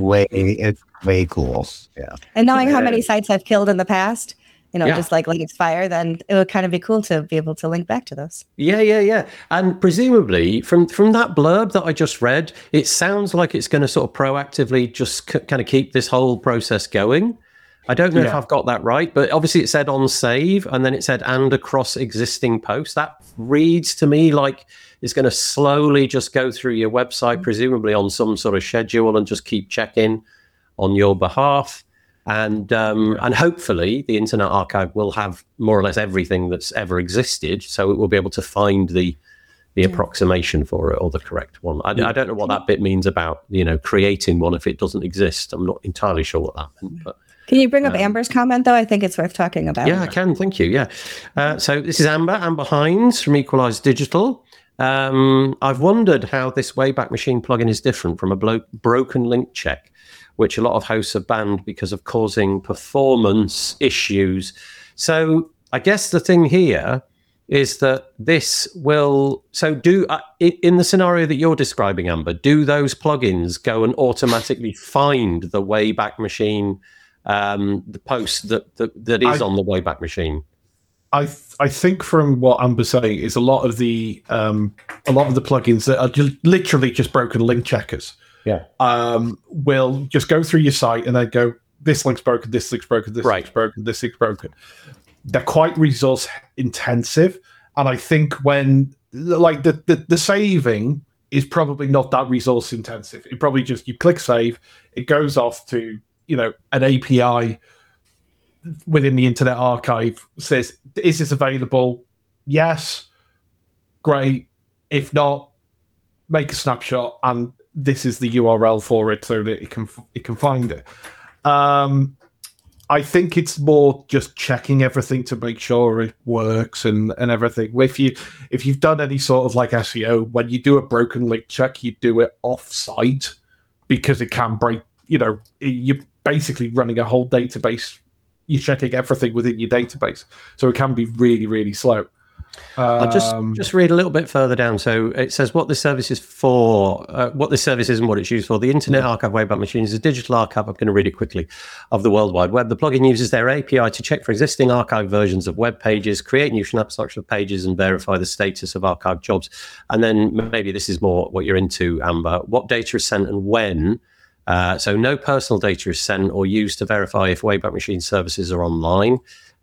B: way cool. Yeah.
C: And knowing how many sites I've killed in the past, just like Expire, then it would kind of be cool to be able to link back to those.
A: Yeah. And presumably from that blurb that I just read, it sounds like it's going to sort of proactively just kind of keep this whole process going. I don't know if I've got that right, but obviously it said on save and then it said and across existing posts. That reads to me like it's going to slowly just go through your website, presumably on some sort of schedule, and just keep checking on your behalf. And hopefully the Internet Archive will have more or less everything that's ever existed, so it will be able to find the approximation for it or the correct one. I don't know what that bit means about creating one if it doesn't exist. I'm not entirely sure what that meant, but.
C: Can you bring up Amber's comment, though? I think it's worth talking about.
A: Yeah, I can. Thank you. Yeah. So this is Amber Hines from Equalize Digital. I've wondered how this Wayback Machine plugin is different from a broken link check, which a lot of hosts have banned because of causing performance issues. So I guess the thing here is that this will... So in the scenario that you're describing, Amber, do those plugins go and automatically find the Wayback Machine the post that is on the Wayback Machine?
E: I think from what Amber's saying is a lot of the plugins that are literally just broken link checkers. will just go through your site and then go, this link's broken, this link's broken, this link's broken, this link's broken. They're quite resource intensive. And I think when the saving is probably not that resource intensive. It probably just, you click save, it goes off to, an API within the Internet Archive, says, is this available? Yes. Great. If not, make a snapshot, and this is the URL for it so that it can find it. I think it's more just checking everything to make sure it works and everything. If you've done any sort of like SEO, when you do a broken link check, you do it off-site because it can break. You're basically running a whole database. You're checking everything within your database, so it can be really, really slow.
A: I'll just read a little bit further down. So it says what this service is for, what this service is and what it's used for. The Internet Archive Wayback Machine is a digital archive, I'm going to read it quickly, of the World Wide Web. The plugin uses their API to check for existing archive versions of web pages, create new snapshots of pages, and verify the status of archived jobs. And then maybe this is more what you're into, Amber. What data is sent and when? So no personal data is sent or used to verify if Wayback Machine services are online.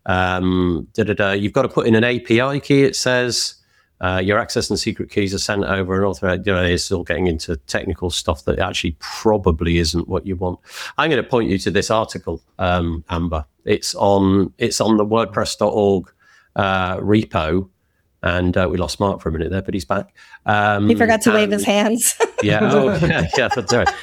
A: You've got to put in an API key, it says. Your access and secret keys are sent over and authorized. It's still getting into technical stuff that actually probably isn't what you want. I'm going to point you to this article, Amber. It's on the WordPress.org repo. And we lost Mark for a minute there, but he's back.
C: He forgot to wave his hands.
A: Yeah, that's right.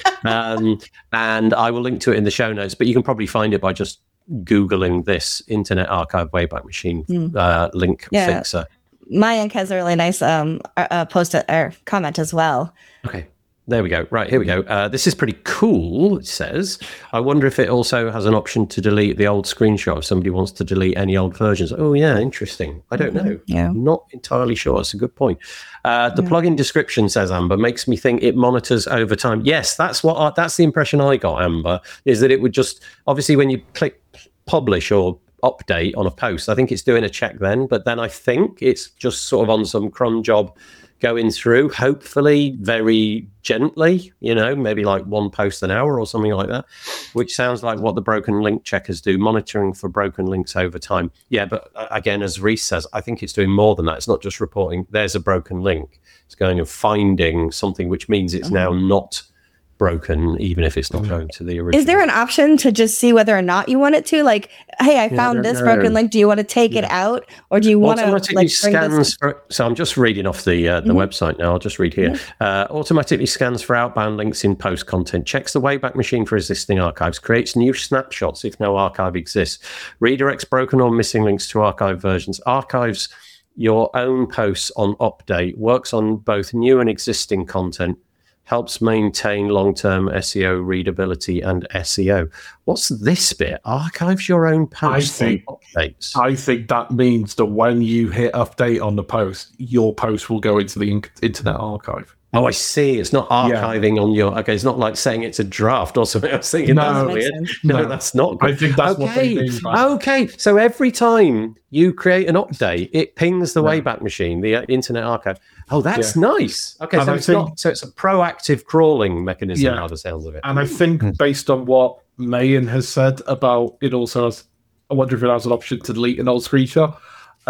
A: And I will link to it in the show notes, but you can probably find it by just Googling this Internet Archive Wayback Machine link fixer.
C: Mayank has a really nice post or comment as well.
A: Okay. There we go. Right, here we go. This is pretty cool, it says. I wonder if it also has an option to delete the old screenshot if somebody wants to delete any old versions. Oh, yeah, interesting. I don't know.
C: Yeah.
A: I'm not entirely sure. It's a good point. The plugin description, says Amber, makes me think it monitors over time. Yes, that's the impression I got, Amber, is that it would just, obviously when you click publish or update on a post, I think it's doing a check then, but then I think it's just sort of on some cron job going through, hopefully very gently, maybe like one post an hour or something like that, which sounds like what the broken link checkers do, monitoring for broken links over time. Yeah, but again, as Reese says, I think it's doing more than that. It's not just reporting there's a broken link. It's going and finding something, which means it's now not broken, even if it's not going to the original.
C: Is there an option to just see whether or not you want it to? Like, hey, I found this broken link. Do you want to take it out, or do you want to
A: automatically scans for? So I'm just reading off the website now. I'll just read here. Automatically scans for outbound links in post content. Checks the Wayback Machine for existing archives. Creates new snapshots if no archive exists. Redirects broken or missing links to archive versions. Archives your own posts on update. Works on both new and existing content. Helps maintain long-term SEO readability and SEO. What's this bit? Archives your own posts on updates.
E: I think that means that when you hit update on the post, your post will go into the Internet Archive.
A: Oh, I see. It's not archiving on your... Okay, it's not like saying it's a draft or something. I was thinking that's weird. No, that's not good.
E: I think that's what they mean.
A: Okay, so every time you create an update, it pings the Wayback Machine, the Internet Archive. Oh, that's nice. Okay, so it's a proactive crawling mechanism by the sounds of it.
E: And I think based on what Mayan has said about it also has... I wonder if it has an option to delete an old snapshot.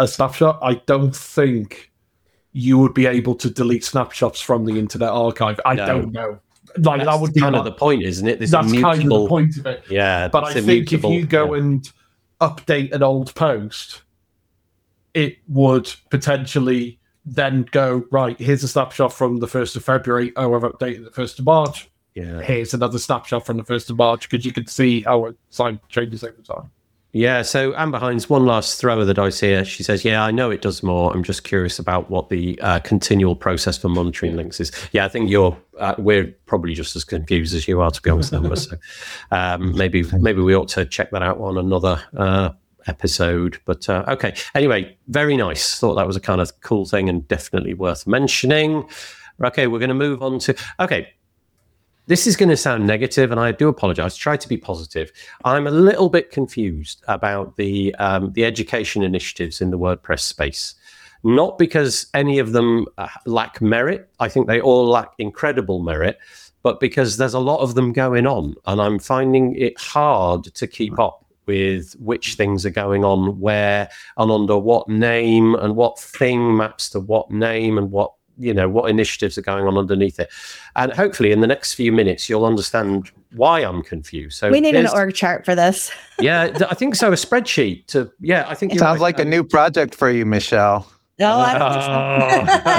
E: I don't think you would be able to delete snapshots from the Internet Archive. I don't know. Like that would be
A: kind of the point, isn't it?
E: That's kind of the point of it.
A: Yeah,
E: but I think if you go and update an old post, it would potentially then go, right, here's a snapshot from the 1st of February. Oh, I've updated the 1st of March.
A: Yeah.
E: Here's another snapshot from the 1st of March, because you can see how it changes over time.
A: Yeah, so Amber Hines, one last throw of the dice here. She says, yeah, I know it does more. I'm just curious about what the continual process for monitoring links is. Yeah, I think we're probably just as confused as you are, to be honest, Amber. So maybe we ought to check that out on another episode. But okay, anyway, very nice. Thought that was a kind of cool thing and definitely worth mentioning. Okay, we're going to move on to... Okay, this is going to sound negative, and I do apologize. Try to be positive. I'm a little bit confused about the education initiatives in the WordPress space. Not because any of them lack merit. I think they all lack incredible merit. but because there's a lot of them going on, and I'm finding it hard to keep up with which things are going on where and under what name, and what thing maps to what name, and what initiatives are going on underneath it. And hopefully in the next few minutes, you'll understand why I'm confused. So
C: we need an org chart for this.
A: Yeah, I think so. A spreadsheet I think
B: it sounds like a new project for you, Michelle.
C: No, I don't think so.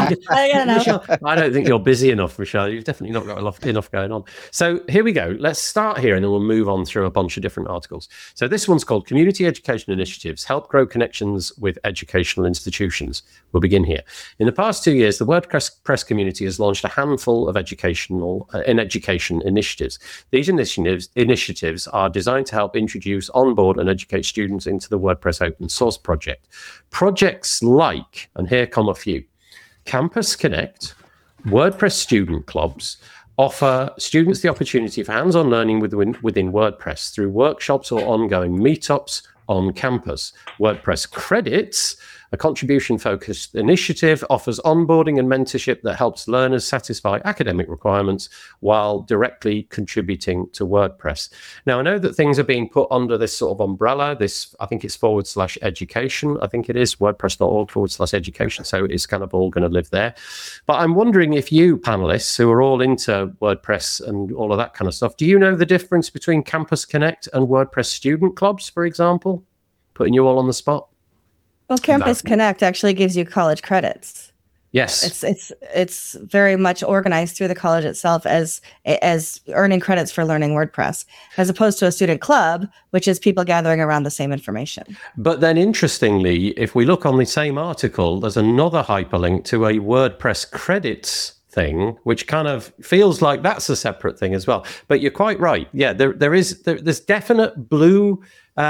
C: I don't know.
A: Michelle, I don't think you're busy enough, Michelle. You've definitely not got enough going on. So here we go. Let's start here, and then we'll move on through a bunch of different articles. So this one's called Community Education Initiatives Help Grow Connections with Educational Institutions. We'll begin here. In the past 2 years, the WordPress community has launched a handful of education initiatives. These initiatives are designed to help introduce, onboard, and educate students into the WordPress open source project. Projects like, and here come a few, Campus Connect, WordPress student clubs offer students the opportunity for hands-on learning within WordPress through workshops or ongoing meetups on campus. WordPress Credits, a contribution-focused initiative, offers onboarding and mentorship that helps learners satisfy academic requirements while directly contributing to WordPress. Now, I know that things are being put under this sort of umbrella. I think it's /education. I think it is wordpress.org/education. So it's kind of all going to live there. But I'm wondering if you panelists who are all into WordPress and all of that kind of stuff, do you know the difference between Campus Connect and WordPress student clubs, for example? Putting you all on the spot.
C: Well, Campus Connect actually gives you college credits.
A: Yes,
C: it's very much organized through the college itself as earning credits for learning WordPress, as opposed to a student club, which is people gathering around the same information.
A: But then, interestingly, if we look on the same article, there's another hyperlink to a WordPress credits thing, which kind of feels like that's a separate thing as well. But you're quite right. Yeah, there's definite blue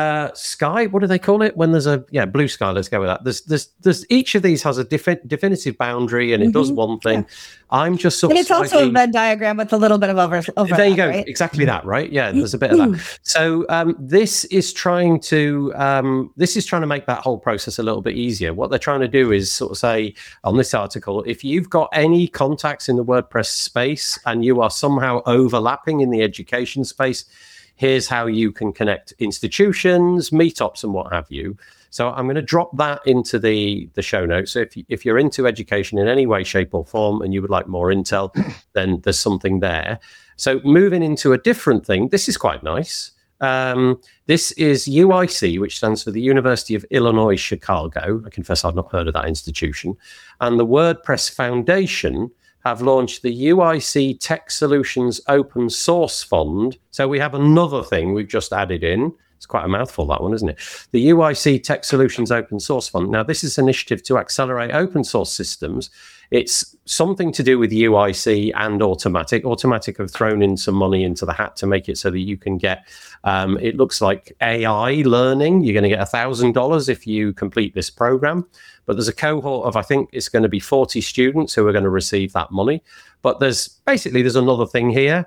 A: sky. What do they call it when there's blue sky? Let's go with that. There's each of these has a definitive boundary, and it does one thing. Yeah. I'm just sort
C: and
A: of
C: it's also a Venn diagram with a little bit of overlap.
A: There you go.
C: Right?
A: Exactly that. Right. Yeah. There's a bit of that. So this is trying to make that whole process a little bit easier. What they're trying to do is sort of say on this article, if you've got any contacts in the WordPress space and you are somehow overlapping in the education space, here's how you can connect institutions, meetups, and what have you. So I'm going to drop that into the show notes. So if you're into education in any way, shape, or form, and you would like more intel, then there's something there. So moving into a different thing, this is quite nice. This is UIC, which stands for the University of Illinois Chicago. I confess I've not heard of that institution. And the WordPress Foundation have launched the UIC Tech Solutions Open Source Fund. So we have another thing we've just added in. It's quite a mouthful, that one, isn't it? The UIC Tech Solutions Open Source Fund. Now, this is an initiative to accelerate open source systems. It's something to do with UIC and Automatic. Automatic have thrown in some money into the hat to make it so that you can get, it looks like AI learning. You're going to get $1,000 if you complete this program. But there's a cohort of, I think it's going to be 40 students who are going to receive that money. But there's another thing here,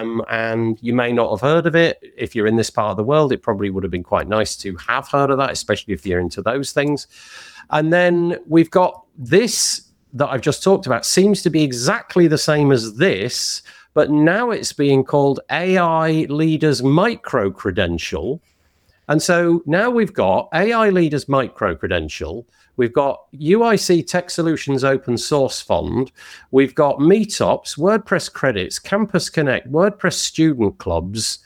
A: and you may not have heard of it. If you're in this part of the world, it probably would have been quite nice to have heard of that, especially if you're into those things. And then we've got this that I've just talked about, seems to be exactly the same as this, but now it's being called AI Leaders Micro-Credential. And so now we've got AI Leaders Micro-Credential. We've got UIC Tech Solutions Open Source Fund. We've got meetups, WordPress credits, Campus Connect, WordPress student clubs.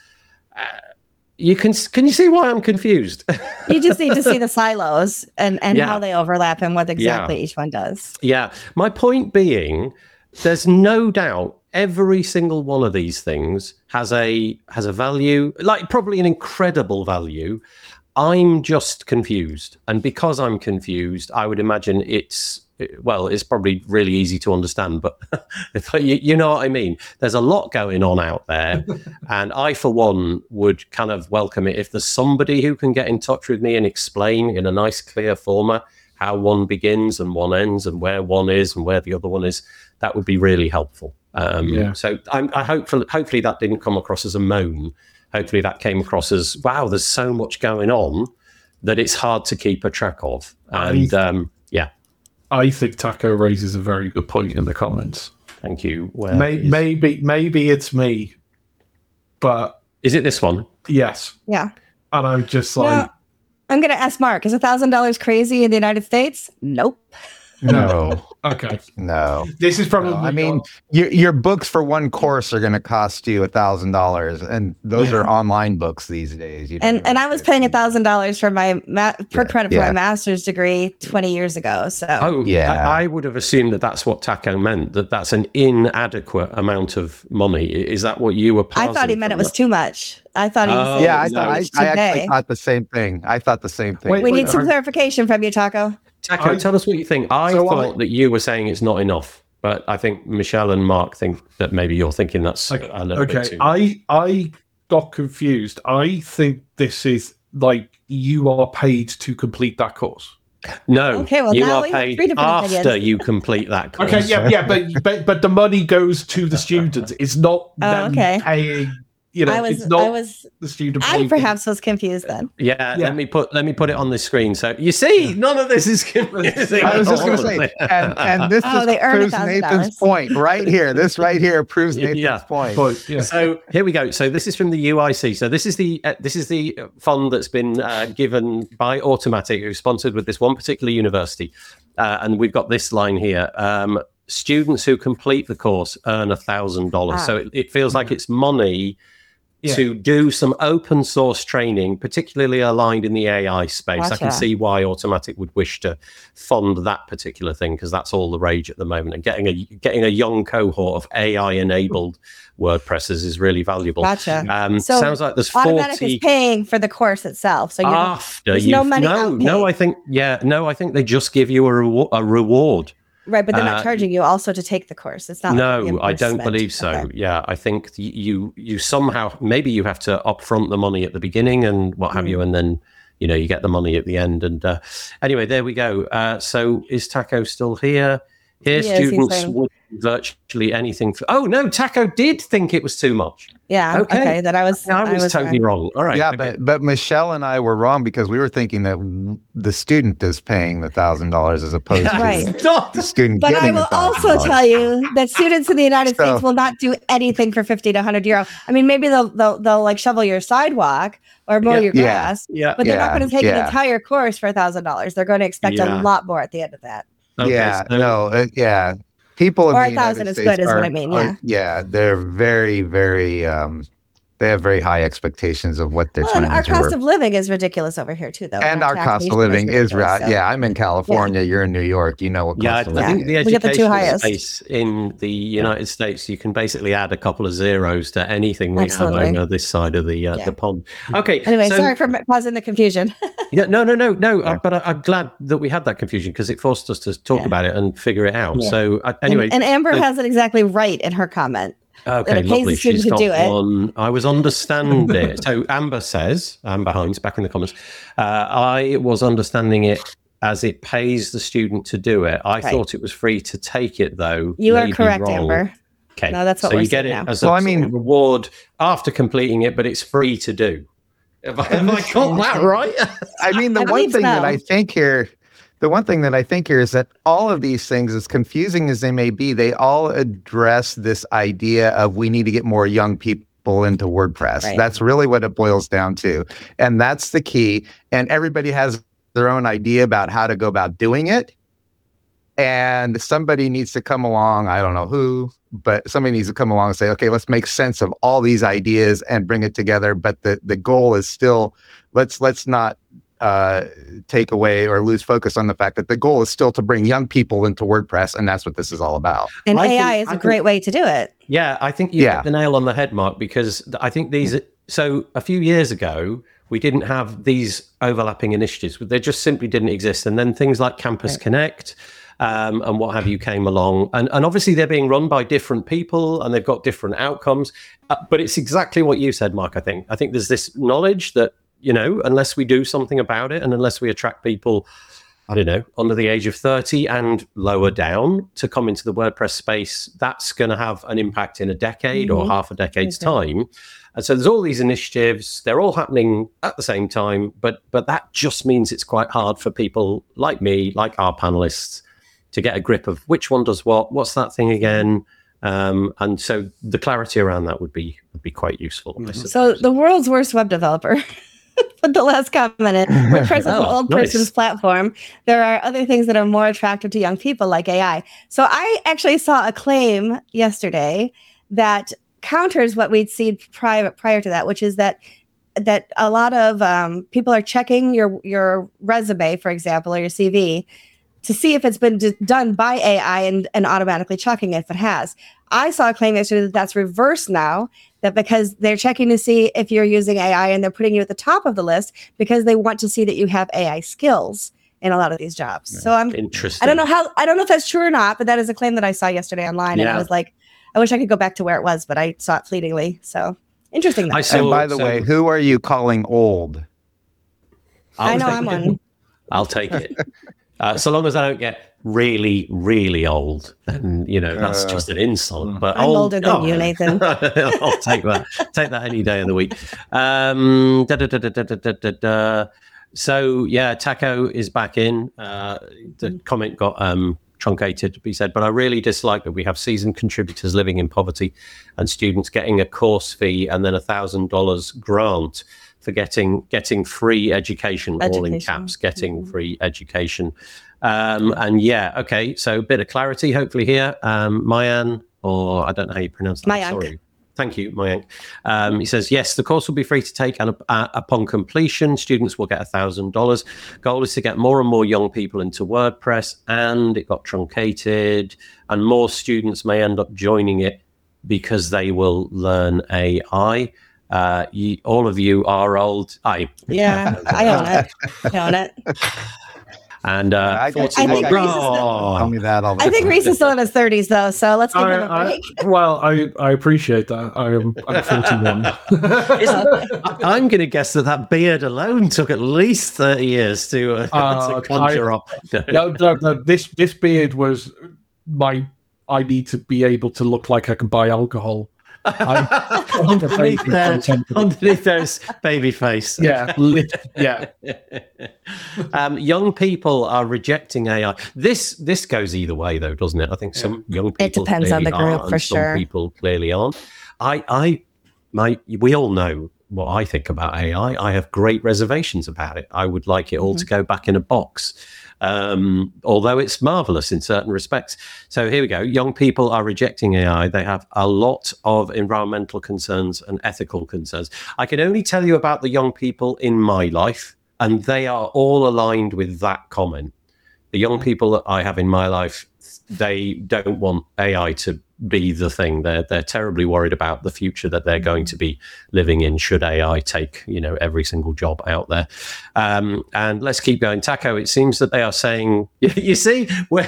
A: Can you see why I'm confused?
C: You just need to see the silos and how they overlap and what exactly each one does.
A: Yeah. My point being, there's no doubt every single one of these things has a value, like probably an incredible value. I'm just confused. And because I'm confused, I would imagine it's probably really easy to understand, but you know what I mean? There's a lot going on out there. And I, for one, would kind of welcome it if there's somebody who can get in touch with me and explain in a nice, clear format how one begins and one ends and where one is and where the other one is. That would be really helpful. So I hopefully that didn't come across as a moan. Hopefully that came across as, wow, there's so much going on that it's hard to keep a track of. And
E: I think Taco raises a very good point in the comments.
A: Thank you.
E: Maybe it's me, but
A: is it this one?
E: Yes.
C: Yeah.
E: And I'm just like,
C: I'm going to ask Mark, is $1,000 crazy in the United States? Nope.
B: No.
E: Okay.
B: No.
E: This is probably.
B: I mean, your books for one course are going to cost you $1,000, and those are online books these days.
C: And I was paying $1,000 for my per credit for my master's degree 20 years ago. So
A: I would have assumed that that's what Taco meant. That's an inadequate amount of money. Is that what you were?
C: I thought he meant it was too much. I thought he was.
B: I actually thought the same thing. I thought the same thing.
C: We need some clarification from you, Taco.
A: Taco, tell us what you think. I thought that you were saying it's not enough, but I think Michelle and Mark think that maybe you're thinking that's a little bit too much.
E: I got confused. I think this is like you are paid to complete that course.
A: No,
C: okay, well,
A: you are paid after you complete that course.
E: Okay, yeah, but the money goes to the students. It's not them paying. You know, it's not the student.
C: I perhaps was confused then.
A: Yeah, let me put it on the screen. So you see, none of this is confusing.
B: I was just going to say, and this proves Nathan's point right here. This right here proves Nathan's point.
A: So here we go. So this is from the UIC. So this is the fund that's been given by Automatic, who's sponsored with this one particular university, and we've got this line here. Students who complete the course earn $1,000. So it feels like it's money to do some open source training, particularly aligned in the AI space. Gotcha. I can see why Automatic would wish to fund that particular thing, because that's all the rage at the moment. And getting a young cohort of AI enabled WordPresses is really valuable.
C: Gotcha.
A: So sounds like there's 40.
C: Automatic is paying for the course itself. So
A: there's no money. No, I think they just give you a reward.
C: Right, but they're not charging you also to take the course. It's not.
A: No, I don't believe so. Okay. Yeah, I think you somehow, maybe you have to upfront the money at the beginning and what have you, and then you get the money at the end. And anyway, there we go. So is Taco still here? Students would virtually anything. Oh no, Taco did think it was too much.
C: Yeah. Okay. That I was
A: totally wrong. All right.
B: Yeah, but Michelle and I were wrong because we were thinking that the student is paying the $1,000 as opposed to the student.
C: But
B: getting
C: I will also tell you that students in the United States will not do anything for 50 to 100 euro. I mean, maybe they'll like shovel your sidewalk or mow your grass. Yeah. But they're not going to take an entire course for $1,000. They're going to expect a lot more at the end of that.
B: Okay, people in
C: or
B: the
C: 1,000 is good, is what I mean.
B: They're very, very. They have very high expectations of what they're trying to do.
C: Our cost of living is ridiculous over here too, though.
B: And our cost of living is right. So. Yeah, I'm in California. Yeah. You're in New York. You know what cost of living.
A: I think the education space in the United States, you can basically add a couple of zeros to anything we have over this side of the pond. Okay.
C: Anyway, sorry for causing the confusion.
A: No. But I'm glad that we had that confusion because it forced us to talk about it and figure it out. Yeah. So anyway,
C: and Amber has it exactly right in her comment.
A: Okay, lovely. She's got one. I was understanding it. So Amber Hines, back in the comments, I was understanding it as it pays the student to do it. I thought it was free to take it, though.
C: You are correct, Amber.
A: Okay.
C: No, that's what we're saying now.
A: So you get it as a reward after completing it, but it's free to do. Have I got that right?
B: I mean, the one thing that I think here is that all of these things, as confusing as they may be, they all address this idea of we need to get more young people into WordPress. Right. That's really what it boils down to. And that's the key. And everybody has their own idea about how to go about doing it. And somebody needs to come along, I don't know who, but somebody needs to come along and say, okay, let's make sense of all these ideas and bring it together. But the goal is still, let's not take away or lose focus on the fact that the goal is still to bring young people into WordPress, and that's what this is all about.
C: And AI is a great way to do it.
A: Yeah, I think you hit the nail on the head, Mark, because I think so a few years ago, we didn't have these overlapping initiatives. They just simply didn't exist. And then things like Campus Connect and what have you came along. And obviously they're being run by different people and they've got different outcomes. But it's exactly what you said, Mark, I think. I think there's this knowledge that, unless we do something about it and unless we attract people, I don't know, under the age of 30 and lower down to come into the WordPress space, that's going to have an impact in a decade or half a decade's time. And so there's all these initiatives, they're all happening at the same time, but that just means it's quite hard for people like me, like our panelists, to get a grip of which one does what's that thing again, And so the clarity around that would be quite useful.
C: So the world's worst web developer put the last comment in. WordPress is an old person's platform. There are other things that are more attractive to young people, like AI. So I actually saw a claim yesterday that counters what we'd seen prior to that, which is that a lot of people are checking your resume, for example, or your CV, to see if it's been done by AI and automatically checking it if it has. I saw a claim yesterday that that's reversed now, that because they're checking to see if you're using AI and they're putting you at the top of the list because they want to see that you have AI skills in a lot of these jobs. Yeah. So I'm interesting. I don't know if that's true or not, but that is a claim that I saw yesterday online. And I was like, I wish I could go back to where it was, but I saw it fleetingly. So interesting.
B: And by the way, who are you calling old?
C: I know I'm one.
A: I'll take it. So long as I don't get really, really old, then, that's just an insult. But
C: I'm older than you, Nathan.
A: I'll take that. Take that any day of the week. So, yeah, Taco is back in. The comment got truncated, he said, but I really dislike that we have seasoned contributors living in poverty and students getting a course fee and then $1,000 grant for getting free education, all in caps, getting free education. And okay, so a bit of clarity hopefully here. Mayank, or I don't know how you pronounce that.
C: Mayank.
A: Sorry. Thank you, Mayank. He says, yes, the course will be free to take, and upon completion, students will get $1,000. Goal is to get more and more young people into WordPress, and it got truncated, and more students may end up joining it because they will learn AI. All of you are old.
C: I own it. I own it.
A: And
B: I think tell me that all the
C: I think Reese is still in his 30s, though. So let's give him a break.
E: Well, I appreciate that. I'm 41.
A: I'm going to guess that beard alone took at least 30 years to conjure up.
E: No, this beard was I need to be able to look like I can buy alcohol.
A: Underneath those baby face.
E: Yeah.
A: Young people are rejecting AI. This goes either way, though, doesn't it? I think some young people.
C: It depends on the group, for sure.
A: Some people clearly aren't. We all know what I think about AI. I have great reservations about it. I would like it all to go back in a box. Although it's marvelous in certain respects. So here we go. Young people are rejecting AI. They have a lot of environmental concerns and ethical concerns. I can only tell you about the young people in my life, and they are all aligned with that comment. The young people that I have in my life, they don't want AI to be the thing. They're terribly worried about the future that they're going to be living in should AI take every single job out there. And let's keep going. Taco, it seems that they are saying, you see,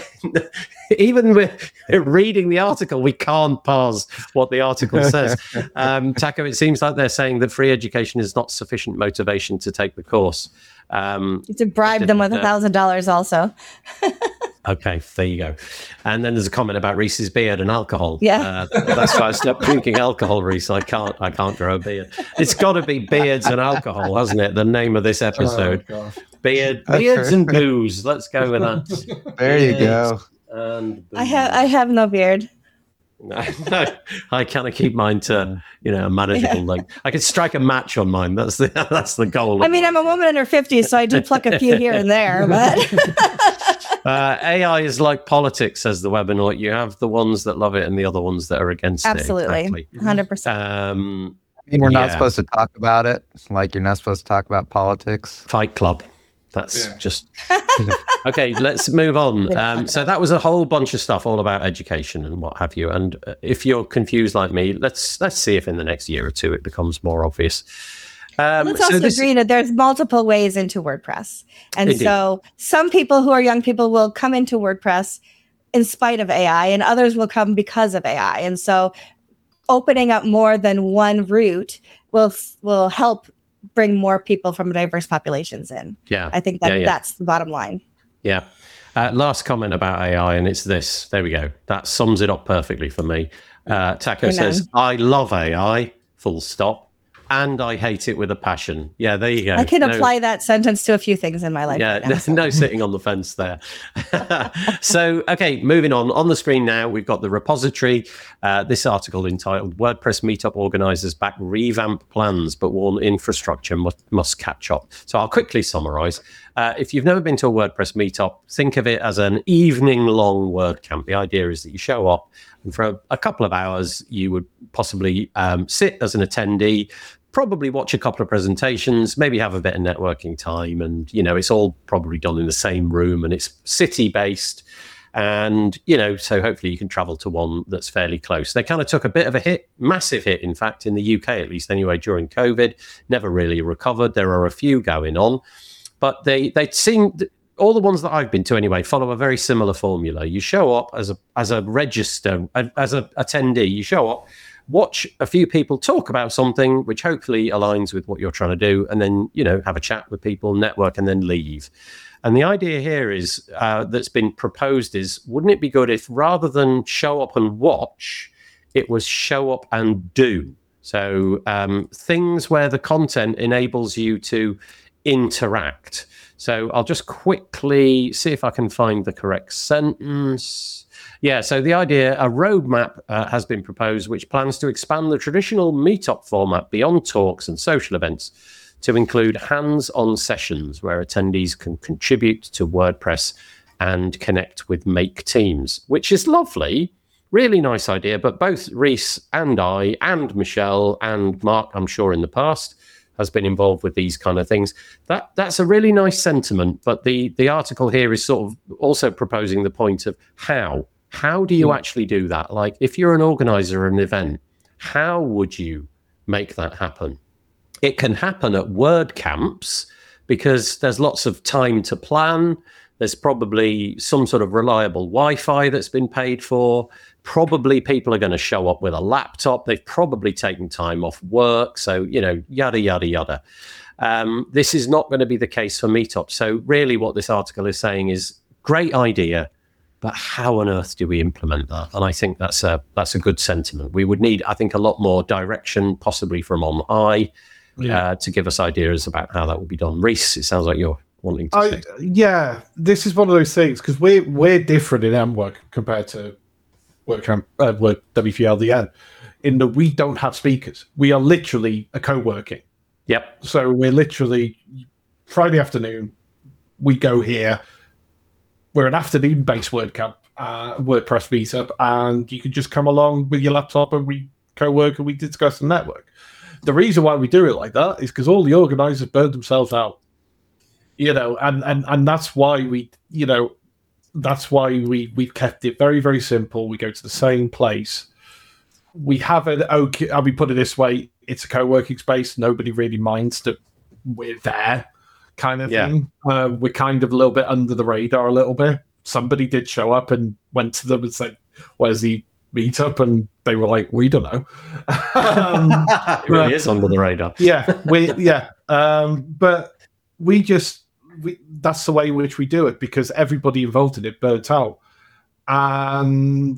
A: even with reading the article, we can't parse what the article says. Taco, it seems like they're saying that free education is not sufficient motivation to take the course.
C: To bribe them with $1,000 also.
A: Okay, there you go. And then there's a comment about Reese's beard and alcohol.
C: Yeah,
A: that's why I stopped drinking alcohol, Reese. I can't grow a beard. It's got to be beards and alcohol, hasn't it? The name of this episode. Beards and booze. Let's go with that.
B: There you go.
A: And
C: I have no beard.
A: No, I kind of keep mine to a manageable length. I could strike a match on mine. That's the goal.
C: I mean, I'm a woman in her 50s, so I do pluck a few here and there. But
A: AI is like politics, says the Webinaut. You have the ones that love it and the other ones that are against
C: Absolutely.
A: it.
C: Absolutely, 100%.
B: I mean, we're not supposed to talk about it. Like you're not supposed to talk about politics.
A: Fight Club. That's just okay. Let's move on. So that was a whole bunch of stuff all about education and what have you. And if you're confused like me, let's see if in the next year or two it becomes more obvious.
C: Let's also agree that there's multiple ways into WordPress, and Indeed. So some people who are young people will come into WordPress in spite of AI, and others will come because of AI. And so opening up more than one route will help bring more people from diverse populations in.
A: Yeah.
C: I think that's the bottom line.
A: Yeah. Last comment about AI, and it's this. There we go. That sums it up perfectly for me. Taco says, I love AI, full stop. and I hate it with a passion. Yeah, there you go.
C: I can apply that sentence to a few things in my life.
A: Yeah, right no sitting on the fence there. So, okay, moving on. On the screen now, we've got the repository. This article entitled WordPress Meetup Organizers Back Revamp Plans, but warn infrastructure must catch up. So I'll quickly summarize. If you've never been to a WordPress meetup, think of it as an evening-long WordCamp. The idea is that you show up, and for a couple of hours, you would possibly sit as an attendee, probably watch a couple of presentations, maybe have a bit of networking time, and it's all probably done in the same room, and it's city-based, and so hopefully you can travel to one that's fairly close. They kind of took a bit of a hit, massive hit, in fact, in the UK at least anyway, during COVID. Never really recovered. There are a few going on. But they seem, all the ones that I've been to anyway, follow a very similar formula. You show up as a register, as an attendee. You show up, watch a few people talk about something which hopefully aligns with what you're trying to do, and then have a chat with people, network, and then leave. And the idea here is that's been proposed is, wouldn't it be good if rather than show up and watch, it was show up and do? So things where the content enables you to interact. So I'll just quickly see if I can find the correct sentence. Yeah, so the idea, a roadmap has been proposed which plans to expand the traditional meetup format beyond talks and social events to include hands-on sessions where attendees can contribute to WordPress and connect with Make teams, which is lovely. Really nice idea, but both Reese and I and Michelle and Mark, I'm sure in the past, has been involved with these kind of things. That's a really nice sentiment, but the article here is sort of also proposing the point of how do you actually do that? Like, if you're an organizer of an event, how would you make that happen? It can happen at WordCamps because there's lots of time to plan. There's probably some sort of reliable Wi-Fi that's been paid for. Probably people are going to show up with a laptop. They've probably taken time off work. So, yada, yada, yada. This is not going to be the case for meetups. So really what this article is saying is, great idea, but how on earth do we implement that? And I think that's a good sentiment. We would need, I think, a lot more direction, possibly from on high, to give us ideas about how that will be done. Reese, it sounds like you're wanting to say.
E: Yeah, this is one of those things, because we're different in MWork compared to WFLDN, in that we don't have speakers. We are literally a co-working.
A: Yep.
E: So we're literally Friday afternoon, we go here. We're an afternoon-based WordCamp, WordPress meetup, and you can just come along with your laptop and we co-work and we discuss the network. The reason why we do it like that is because all the organizers burned themselves out, and that's why we've kept it very, very simple. We go to the same place. We have put it this way, it's a co-working space. Nobody really minds that we're there, kind of thing. We're kind of a little bit under the radar a little bit. Somebody did show up and went to them and said, "Where's the meetup?" And they were like, "We don't know."
A: It really is under the radar.
E: But that's the way in which we do it, because everybody involved in it burnt out. And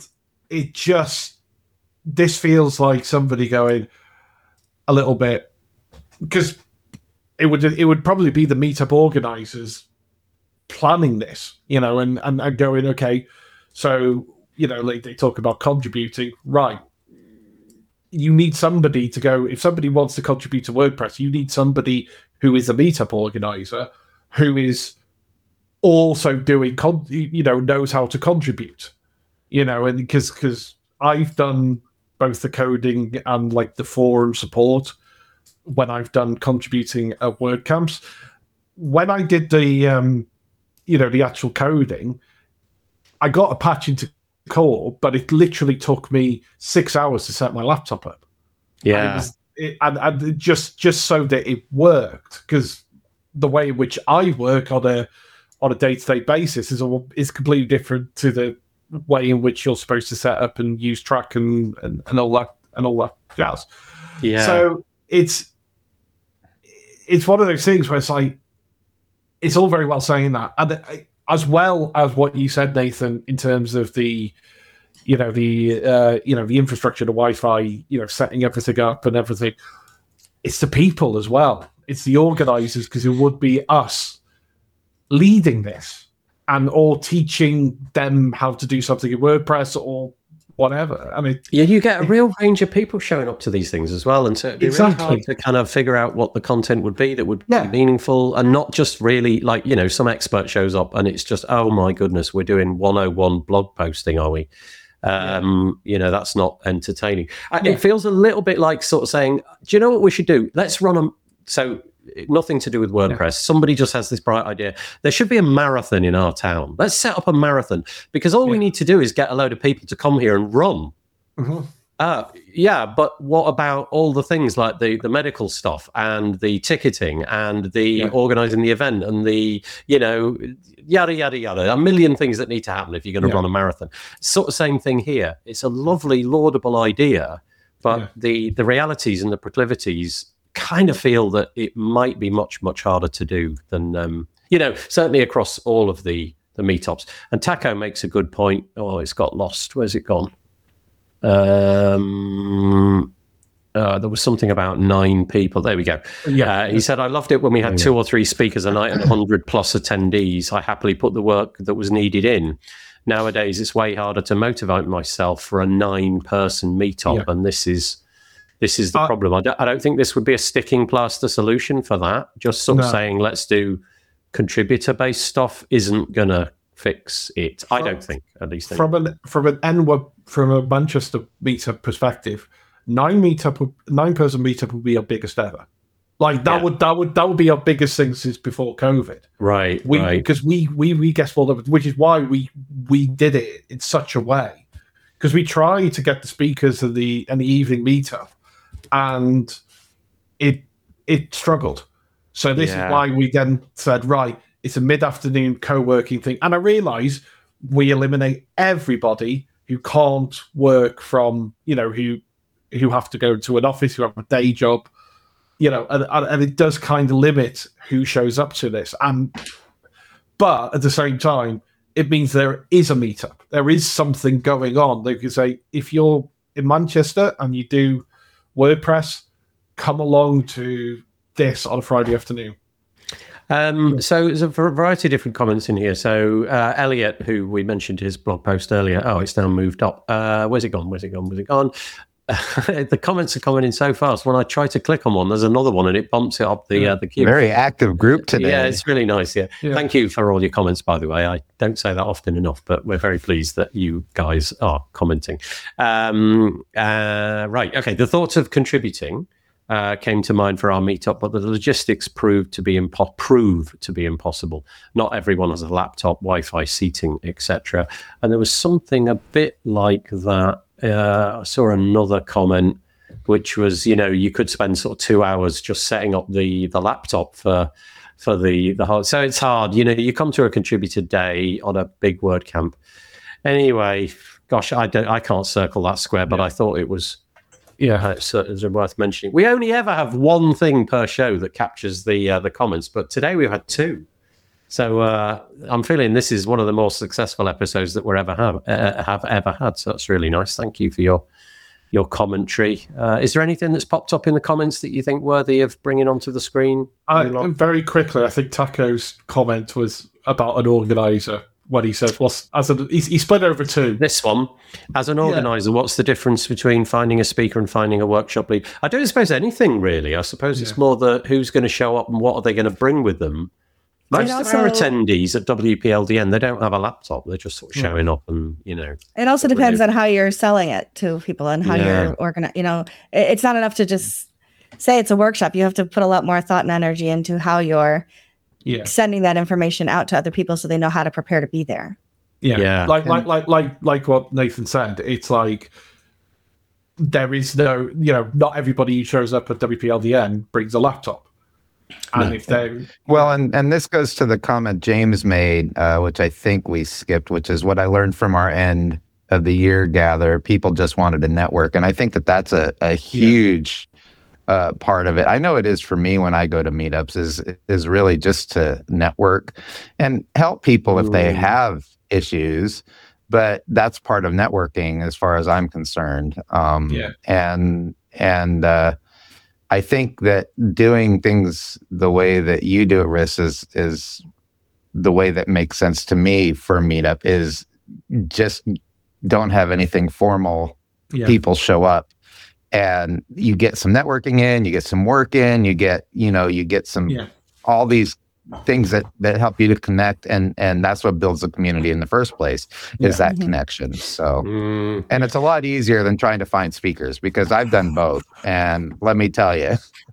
E: this feels like somebody going a little bit, because it would probably be the meetup organizers planning this, and going, okay, so, like they talk about contributing, right? You need somebody to go, if somebody wants to contribute to WordPress, you need somebody who is a meetup organizer, who is also doing, knows how to contribute, and because I've done both the coding and like the forum support when I've done contributing at WordCamps. When I did the, the actual coding, I got a patch into core, but it literally took me 6 hours to set my laptop up.
A: Yeah.
E: And just so that it worked, because the way in which I work on a day-to-day basis is completely different to the way in which you're supposed to set up and use track and all that jazz.
A: Yeah.
E: So it's one of those things where it's like, it's all very well saying that, and as well as what you said, Nathan, in terms of the infrastructure, the Wi-Fi, setting everything up and everything. it's the people as well. It's the organizers, because it would be us leading this and or teaching them how to do something in WordPress or whatever. I mean,
A: yeah, you get a real range of people showing up to these things as well, and so it'd be really hard to kind of figure out what the content would be that would be meaningful, and not just really like, you know, some expert shows up and it's just, oh my goodness, we're doing 101 blog posting, are we? You know, that's not entertaining. It feels a little bit like sort of saying, do you know what we should do? Let's run a so. Nothing to do with WordPress. Yeah. Somebody just has this bright idea. There should be a marathon in our town. Let's set up a marathon, because all we need to do is get a load of people to come here and run. But what about all the things like the medical stuff and the ticketing and the organizing the event and the, you know, yada, yada, yada. A million things that need to happen if you're going to run a marathon. Sort of same thing here. It's a lovely, laudable idea, but the realities and the proclivities kind of feel that it might be much, much harder to do than, you know, certainly across all of the meetups. And Taco makes a good point. Oh, it's got lost. Where's it gone? There was something about 9 people. There we go. He said, I loved it when we had 2 or 3 speakers a night and 100 plus attendees. I happily put the work that was needed in. Nowadays, it's way harder to motivate myself for a 9-person meetup. And this is the problem. I don't think this would be a sticking plaster solution for that. Just sort of saying, let's do contributor-based stuff isn't going to fix it. I don't think, at least.
E: From a Manchester meetup perspective, 9-person meetup would be our biggest ever. Like that would be our biggest thing since before COVID.
A: Right.
E: Because we guessed all that, which is why we did it in such a way. Because we tried to get the speakers of the evening meetup, and it struggled. So this is why we then said, right, it's a mid-afternoon co-working thing. And I realise we eliminate everybody who can't work from, you know, who have to go to an office, who have a day job, you know, and it does kind of limit who shows up to this. But at the same time, it means there is a meetup. There is something going on. They could say, if you're in Manchester and you do WordPress, come along to this on a Friday afternoon.
A: So there's a variety of different comments in here. So Elliot, who we mentioned his blog post earlier, it's now moved up. Where's it gone? The comments are coming in so fast. When I try to click on one, there's another one, and it bumps it up the queue.
B: Very active group today.
A: Yeah, it's really nice. Yeah. Thank you for all your comments, by the way. I don't say that often enough, but we're very pleased that you guys are commenting. Right. Okay. The thoughts of contributing came to mind for our meetup, but the logistics proved to be impossible. Not everyone has a laptop, Wi-Fi, seating, etc. And there was something a bit like that. I saw another comment, which was, you know, you could spend sort of 2 hours just setting up the laptop for the whole. So it's hard, you know. You come to a contributor day on a big WordCamp. Anyway, gosh, I can't circle that square, but I thought it was. Yeah, it's worth mentioning. We only ever have one thing per show that captures the comments, but today we've had 2. So I'm feeling this is one of the more successful episodes that we're have ever had. So that's really nice. Thank you for your commentary. Is there anything that's popped up in the comments that you think worthy of bringing onto the screen?
E: Very quickly, I think Taco's comment was about an organizer. What he said was, he split over 2.
A: This one, as an organizer, what's the difference between finding a speaker and finding a workshop lead? I don't suppose anything really. I suppose it's more who's going to show up and what are they going to bring with them. Most of our attendees at WPLDN, they don't have a laptop. They're just sort of showing up, and you know.
C: It also depends on how you're selling it to people and how you're organized. You know, it's not enough to just say it's a workshop. You have to put a lot more thought and energy into how you're sending that information out to other people, so they know how to prepare to be there.
E: Like what Nathan said. It's like there is no, you know, not everybody who shows up at WPLDN brings a laptop. And if they
B: and this goes to the comment James made, which I think we skipped, which is what I learned from our end of the year gather. People just wanted to network, and I think that's a huge part of it. I know it is for me when I go to meetups. Is really just to network and help people if they have issues. But that's part of networking, as far as I'm concerned. I think that doing things the way that you do it, Riss, is the way that makes sense to me for a meetup. Is just don't have anything formal. Yeah. People show up, and you get some networking in, you get some work in, you get some all these things that help you to connect, and that's what builds a community in the first place, is that connection. So and it's a lot easier than trying to find speakers, because I've done both, and let me tell you,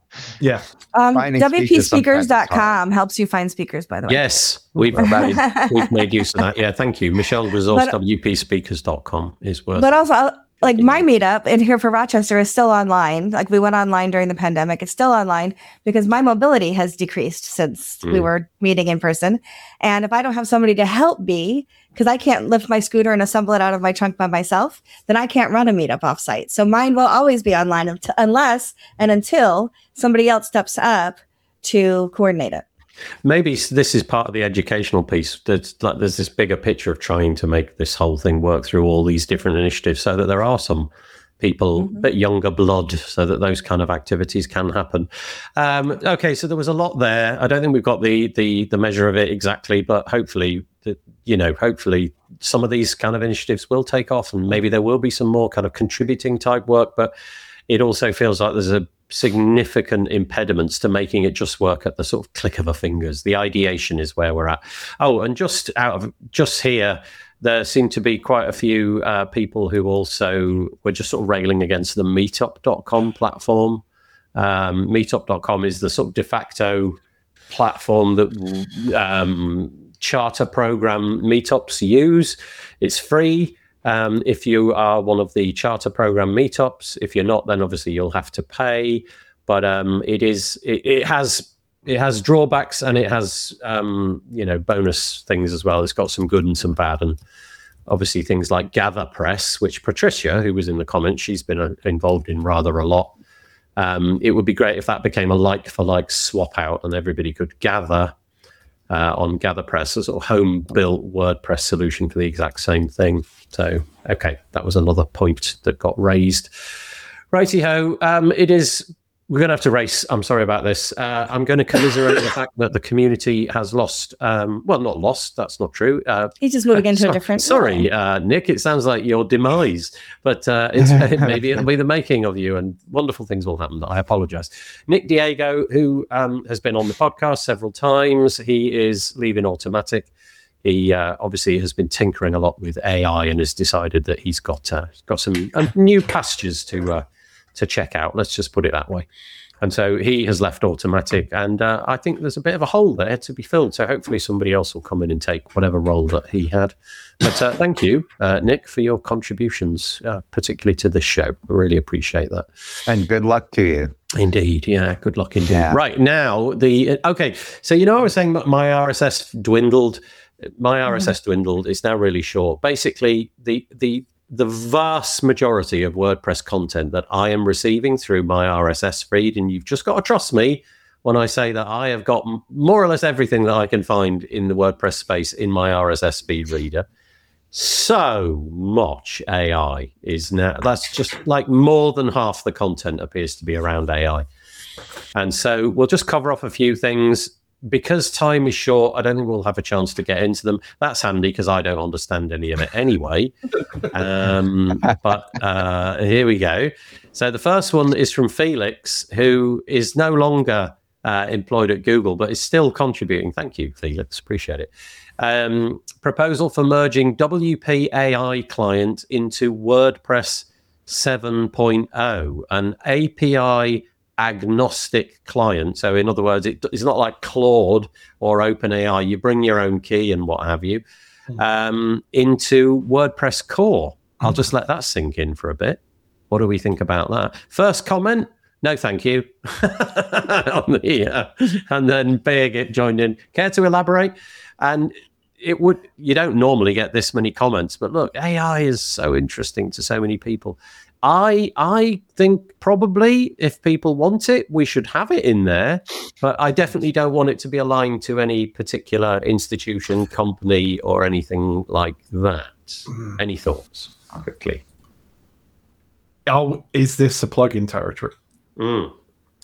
C: WPSpeakers.com helps you find speakers, by the way.
A: Yes, we've made use of that. Yeah, thank you, Michelle Resource. WPSpeakers.com is worth.
C: But also, like, my meetup in here for Rochester is still online. Like, we went online during the pandemic. It's still online because my mobility has decreased since we were meeting in person. And if I don't have somebody to help me, because I can't lift my scooter and assemble it out of my trunk by myself, then I can't run a meetup offsite. So mine will always be online unless and until somebody else steps up to coordinate it.
A: Maybe this is part of the educational piece. There's this bigger picture of trying to make this whole thing work through all these different initiatives, so that there are some people, a bit younger blood, so that those kind of activities can happen. Okay, so there was a lot there. I don't think we've got the measure of it exactly, but hopefully some of these kind of initiatives will take off, and maybe there will be some more kind of contributing type work. But it also feels like there's a significant impediments to making it just work at the sort of click of a fingers. The ideation is where we're at. Oh, and just here, there seem to be quite a few people who also were just sort of railing against the meetup.com platform. Meetup.com is the sort of de facto platform that charter program meetups use. It's free. If you are one of the charter program meetups, if you're not, then obviously you'll have to pay. But it has drawbacks, and it has bonus things as well. It's got some good and some bad, and obviously things like GatherPress, which Patricia, who was in the comments, she's been involved in rather a lot. It would be great if that became a like for like swap out, and everybody could gather on GatherPress, a sort of home-built WordPress solution for the exact same thing. So, okay, that was another point that got raised. Righty-ho, we're going to have to race. I'm sorry about this. I'm going to commiserate the fact that the community has lost. Well, not lost. That's not true.
C: He's just moving into a different.
A: Sorry, Nick. It sounds like your demise, but maybe it'll be the making of you, and wonderful things will happen. I apologize. Nick Diego, who has been on the podcast several times, he is leaving Automattic. He obviously has been tinkering a lot with AI and has decided that he's got some new pastures to check out. Let's just put it that way. And so he has left Automattic, and I think there's a bit of a hole there to be filled. So hopefully somebody else will come in and take whatever role that he had. But thank you, Nick, for your contributions, particularly to this show. I really appreciate that.
B: And good luck to you.
A: Indeed. Yeah, good luck indeed. Yeah. Right, now, okay, so I was saying that my RSS dwindled. My RSS dwindled. It's now really short. Basically, the vast majority of WordPress content that I am receiving through my RSS feed, and you've just got to trust me when I say that I have got more or less everything that I can find in the WordPress space in my RSS feed reader. So much AI is now, that's just like more than half the content appears to be around AI. And so we'll just cover off a few things. Because time is short, I don't think we'll have a chance to get into them. That's handy because I don't understand any of it anyway. But here we go. So the first one is from Felix, who is no longer employed at Google, but is still contributing. Thank you, Felix. Appreciate it. Proposal for merging WP AI client into WordPress 7.0, an API agnostic client. So in other words, it's not like Claude or OpenAI. You bring your own key and what have you into WordPress core. I'll just let that sink in for a bit. What do we think about that? First comment, no thank you. And then Birgit joined in. Care to elaborate? And you don't normally get this many comments, but look, AI is so interesting to so many people. I think probably if people want it, we should have it in there, but I definitely don't want it to be aligned to any particular institution, company, or anything like that. Any thoughts, quickly?
E: Oh, is this a plugin territory?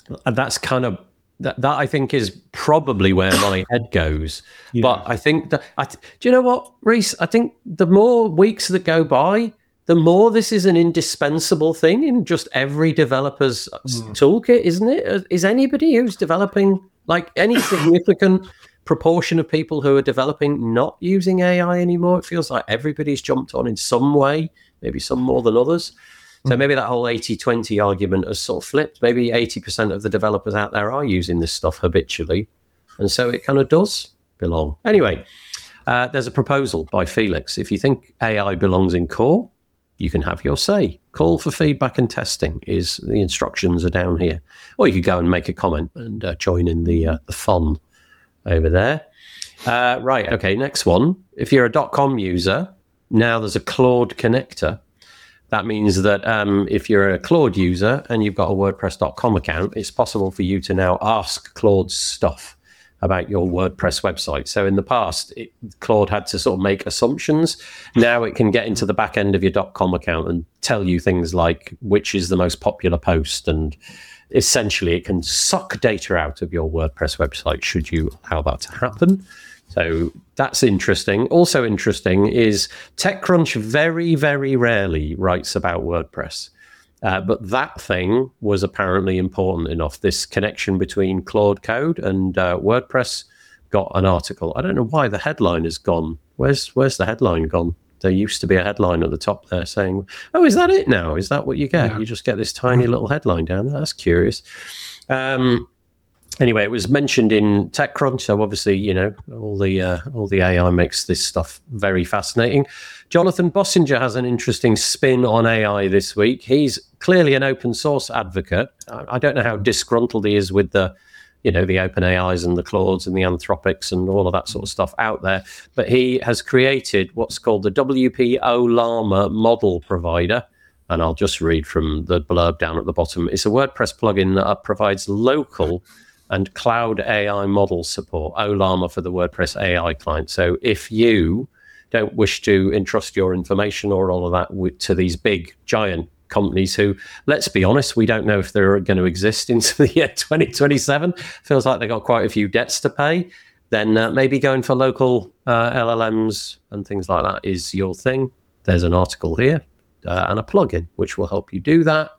A: And that's kind of that I think is probably where my head goes. Yeah. But I think that do you know what, Reese? I think the more weeks that go by, the more this is an indispensable thing in just every developer's toolkit, isn't it? Is anybody who's developing, like any significant proportion of people who are developing not using AI anymore? It feels like everybody's jumped on in some way, maybe some more than others. So maybe that whole 80-20 argument has sort of flipped. Maybe 80% of the developers out there are using this stuff habitually. And so it kind of does belong. Anyway, there's a proposal by Felix. If you think AI belongs in core, you can have your say. Call for feedback and testing is the instructions are down here. Or you could go and make a comment and join in the fun over there. Right, okay, next one. If you're a .com user, now there's a Claude connector. That means that if you're a Claude user and you've got a WordPress.com account, it's possible for you to now ask Claude stuff about your WordPress website. So in the past, Claude had to sort of make assumptions. Now it can get into the back end of your .com account and tell you things like which is the most popular post, and essentially it can suck data out of your WordPress website should you allow that to happen. So that's interesting. Also interesting is TechCrunch very, very rarely writes about WordPress. But that thing was apparently important enough. This connection between Claude Code and WordPress got an article. I don't know why the headline is gone. Where's the headline gone? There used to be a headline at the top there saying, oh, is that it now? Is that what you get? Yeah. You just get this tiny little headline down there. That's curious. Anyway, it was mentioned in TechCrunch, so obviously, you know, all the AI makes this stuff very fascinating. Jonathan Bossinger has an interesting spin on AI this week. He's clearly an open source advocate. I don't know how disgruntled he is with the open AIs and the Claudes and the Anthropics and all of that sort of stuff out there, but he has created what's called the WP-Ollama model provider. And I'll just read from the blurb down at the bottom. It's a WordPress plugin that provides local and cloud AI model support, Ollama for the WordPress AI client. So if you don't wish to entrust your information or all of that to these big, giant companies who, let's be honest, we don't know if they're going to exist into the year 2027, feels like they've got quite a few debts to pay, then maybe going for local LLMs and things like that is your thing. There's an article here and a plugin which will help you do that.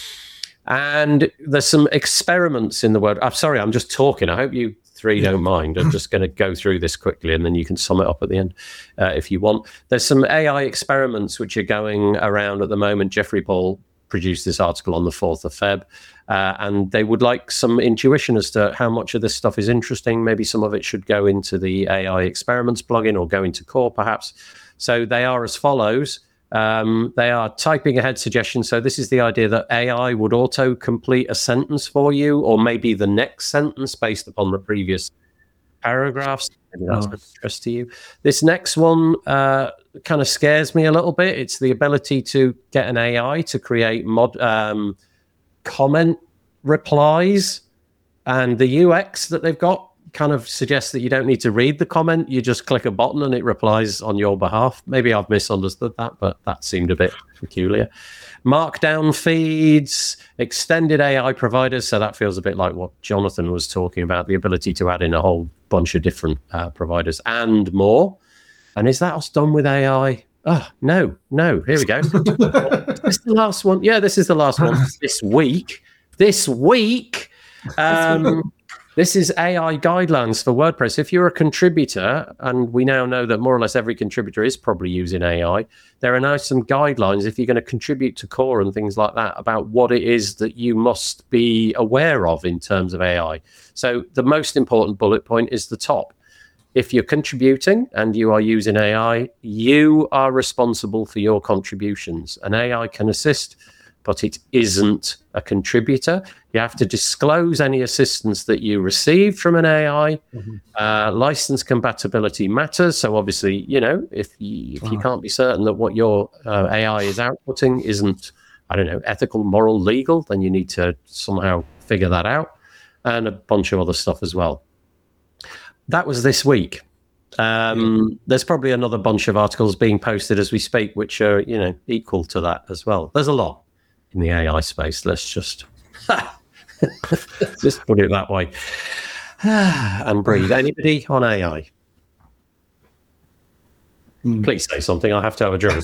A: And there's some experiments in the word. I'm sorry, I'm just talking. I hope you three don't mind. I'm just going to go through this quickly and then you can sum it up at the end if you want. There's some AI experiments which are going around at the moment. Jeffrey Paul produced this article on the 4th of Feb, and they would like some intuition as to how much of this stuff is interesting. Maybe some of it should go into the AI experiments plugin or go into core perhaps. So they are as follows. They are typing ahead suggestions. So this is the idea that AI would auto complete a sentence for you, or maybe the next sentence based upon the previous paragraphs. Maybe that's of interest to you. This next one kind of scares me a little bit. It's the ability to get an AI to create comment replies, and the UX that they've got kind of suggests that you don't need to read the comment. You just click a button and it replies on your behalf. Maybe I've misunderstood that, but that seemed a bit peculiar. Markdown feeds, extended AI providers. So that feels a bit like what Jonathan was talking about, the ability to add in a whole bunch of different providers and more. And is that us done with AI? Oh, no. Here we go. Is this the last one? Yeah, this is the last one this week. This is AI guidelines for WordPress. If you're a contributor, and we now know that more or less every contributor is probably using AI, there are now some guidelines if you're going to contribute to core and things like that about what it is that you must be aware of in terms of AI. So the most important bullet point is the top. If you're contributing and you are using AI, you are responsible for your contributions. An AI can assist, but it isn't a contributor. You have to disclose any assistance that you receive from an AI. License compatibility matters. So obviously, if you can't be certain that what your AI is outputting isn't, ethical, moral, legal, then you need to somehow figure that out, and a bunch of other stuff as well. That was this week. There's probably another bunch of articles being posted as we speak, which are, equal to that as well. There's a lot in the AI space. Let's just Just put it that way. And breathe. Anybody on AI? Please say something. I have to have a drink.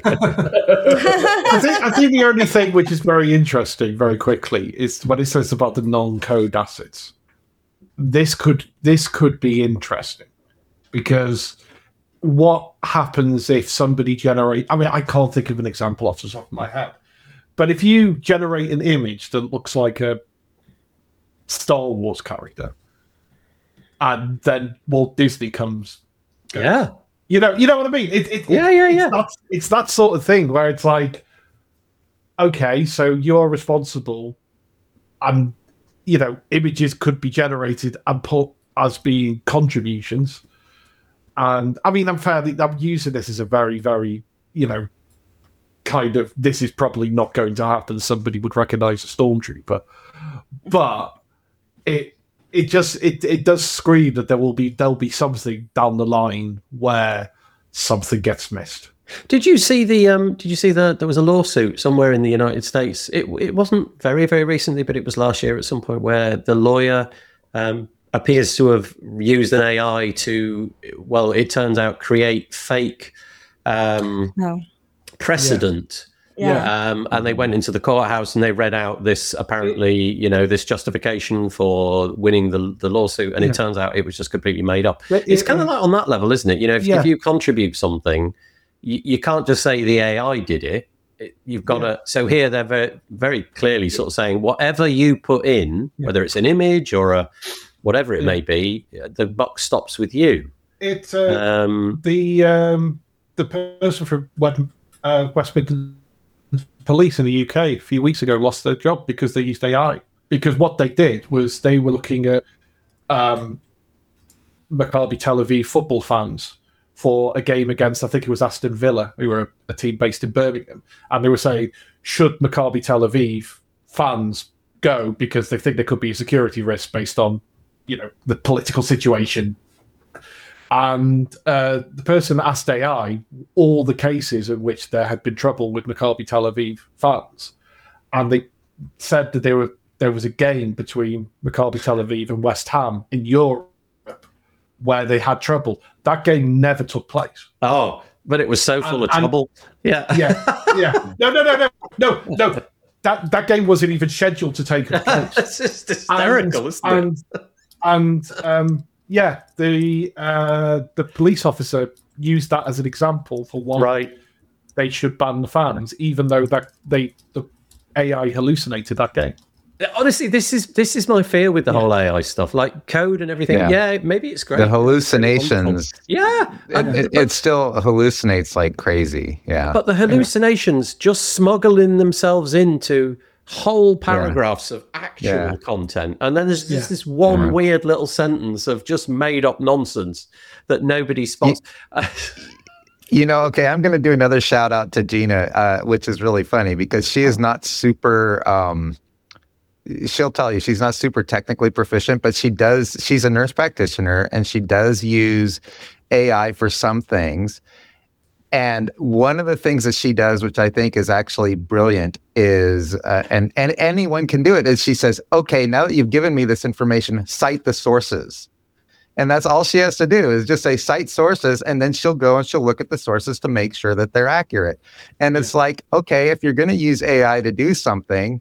E: I think the only thing which is very interesting, very quickly, is what it says about the non-code assets. This could be interesting, because what happens if somebody generates? I mean, I can't think of an example off the top of my head, but if you generate an image that looks like a Star Wars character, and then Walt Disney comes,
A: Yeah.
E: You know what I mean? It's that sort of thing where it's like, okay, so you're responsible, and images could be generated and put as being contributions. And I mean, I'm using this as a very, very, kind of, this is probably not going to happen. Somebody would recognize a stormtrooper, but it does scream that there'll be something down the line where something gets missed.
A: Did you see there was a lawsuit somewhere in the United States? It wasn't very, very recently, but it was last year at some point, where the lawyer appears to have used an AI to, well, it turns out, create fake precedent.
C: Yeah.
A: And they went into the courthouse and they read out this, apparently, this justification for winning the lawsuit, and it turns out it was just completely made up. It's kind of like on that level, isn't it? If you contribute something, you can't just say the AI did it. You've got to. So here they're very, very clearly sort of saying whatever you put in, whether it's an image or whatever it may be, the buck stops with you.
E: It's the person from West Midlands Police in the UK a few weeks ago lost their job because they used AI. Because what they did was they were looking at Maccabi Tel Aviv football fans for a game against, I think it was Aston Villa, who were a team based in Birmingham. And they were saying, should Maccabi Tel Aviv fans go because they think there could be a security risk based on, the political situation. And the person asked AI all the cases in which there had been trouble with Maccabi Tel Aviv fans. And they said that there was a game between Maccabi Tel Aviv and West Ham in Europe where they had trouble. That game never took place.
A: Oh, but it was so full of trouble. Yeah.
E: No. That game wasn't even scheduled to take place.
A: It's just hysterical, isn't it?
E: The police officer used that as an example for why they should ban the fans, even though the AI hallucinated that game.
A: Honestly, this is my fear with the whole AI stuff, like code and everything. Yeah, maybe it's great.
B: The hallucinations.
A: It
B: still hallucinates like crazy. Yeah.
A: But the hallucinations just smuggling themselves into whole paragraphs of actual content, and then there's just this one weird little sentence of just made up nonsense that nobody spots.
B: Okay, I'm going to do another shout out to Gina, which is really funny because she is not super. She'll tell you she's not super technically proficient, but she's a nurse practitioner and she does use AI for some things. And one of the things that she does, which I think is actually brilliant, is, and anyone can do it, is she says, okay, now that you've given me this information, cite the sources. And that's all she has to do is just say cite sources, and then she'll go and she'll look at the sources to make sure that they're accurate. And it's like, okay, if you're going to use AI to do something,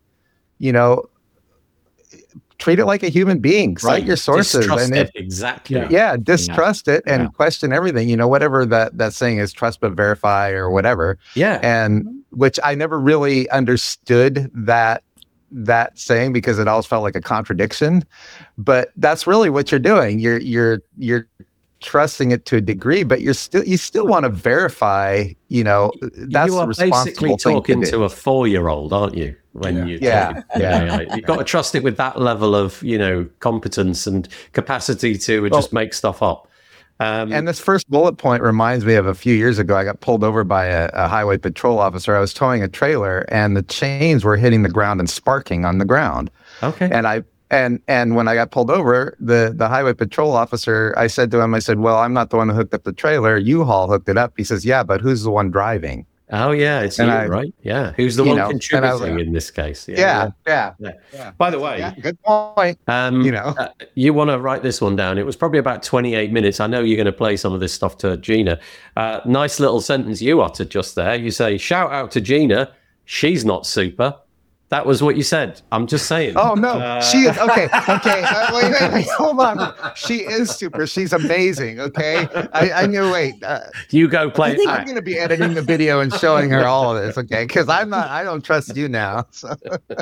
B: treat it like a human being. Cite your sources.
A: Distrust it. Exactly.
B: Distrust it and question everything. Whatever that saying is, trust but verify or whatever.
A: Yeah.
B: And which I never really understood that saying because it always felt like a contradiction. But that's really what you're doing. You're trusting it to a degree, but you still want to verify, that's
A: you are
B: the responsible
A: basically talking
B: thing
A: to a 4-year-old, aren't you? When you've got to trust it with that level of competence and capacity to just make stuff up.
B: And this first bullet point reminds me of a few years ago. I got pulled over by a highway patrol officer. I was towing a trailer, and the chains were hitting the ground and sparking on the ground.
A: Okay.
B: And when I got pulled over, the highway patrol officer, I said to him, well, I'm not the one who hooked up the trailer. U-Haul hooked it up. He says, yeah, but who's the one driving?
A: Oh yeah, it's you, right? Yeah, who's the one contributing in this case?
B: Yeah.
A: By the way,
B: good point.
A: You want to write this one down? It was probably about 28 minutes. I know you're going to play some of this stuff to Gina. Nice little sentence you uttered just there. You say, "Shout out to Gina. She's not super." That was what you said. I'm just saying.
B: Oh no, she is okay. Wait, hold on. She is super. She's amazing. Okay, I knew. Wait,
A: you go play.
B: I think I'm going to be editing the video and showing her all of this. Okay, because I'm not. I don't trust you now. So.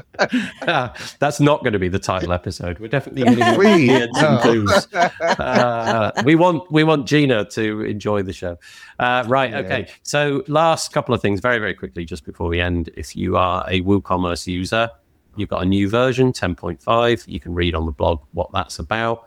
A: That's not going to be the title episode. We're definitely going to we want Gina to enjoy the show. Right. Okay. So last couple of things, very very quickly, just before we end. If you are a WooCommerce user, you've got a new version 10.5. You can read on the blog what that's about.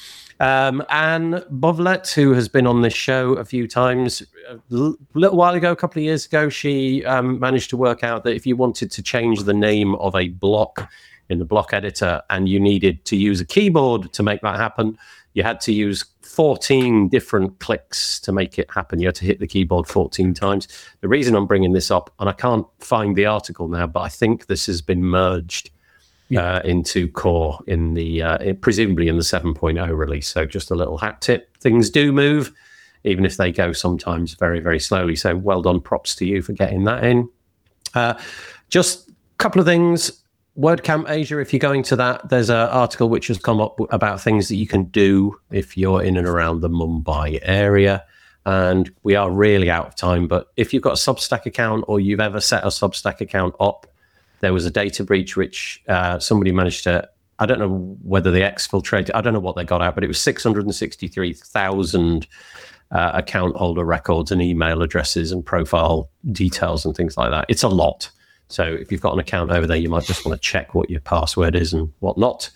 A: Anne Bovlet, who has been on this show a few times, a little while ago, a couple of years ago, she managed to work out that if you wanted to change the name of a block in the block editor and you needed to use a keyboard to make that happen, you had to use 14 different clicks to make it happen. You had to hit the keyboard 14 times. The reason I'm bringing this up, and I can't find the article now, but I think this has been merged into Core in the presumably in the 7.0 release. So just a little hat tip. Things do move, even if they go sometimes very, very slowly. So well done. Props to you for getting that in. Just a couple of things. WordCamp Asia, if you're going to that, there's an article which has come up about things that you can do if you're in and around the Mumbai area. And we are really out of time, but if you've got a Substack account or you've ever set a Substack account up, there was a data breach which somebody managed to, I don't know whether they exfiltrated, I don't know what they got out, but it was 663,000 account holder records and email addresses and profile details and things like that. It's a lot. So if you've got an account over there, you might just want to check what your password is and whatnot.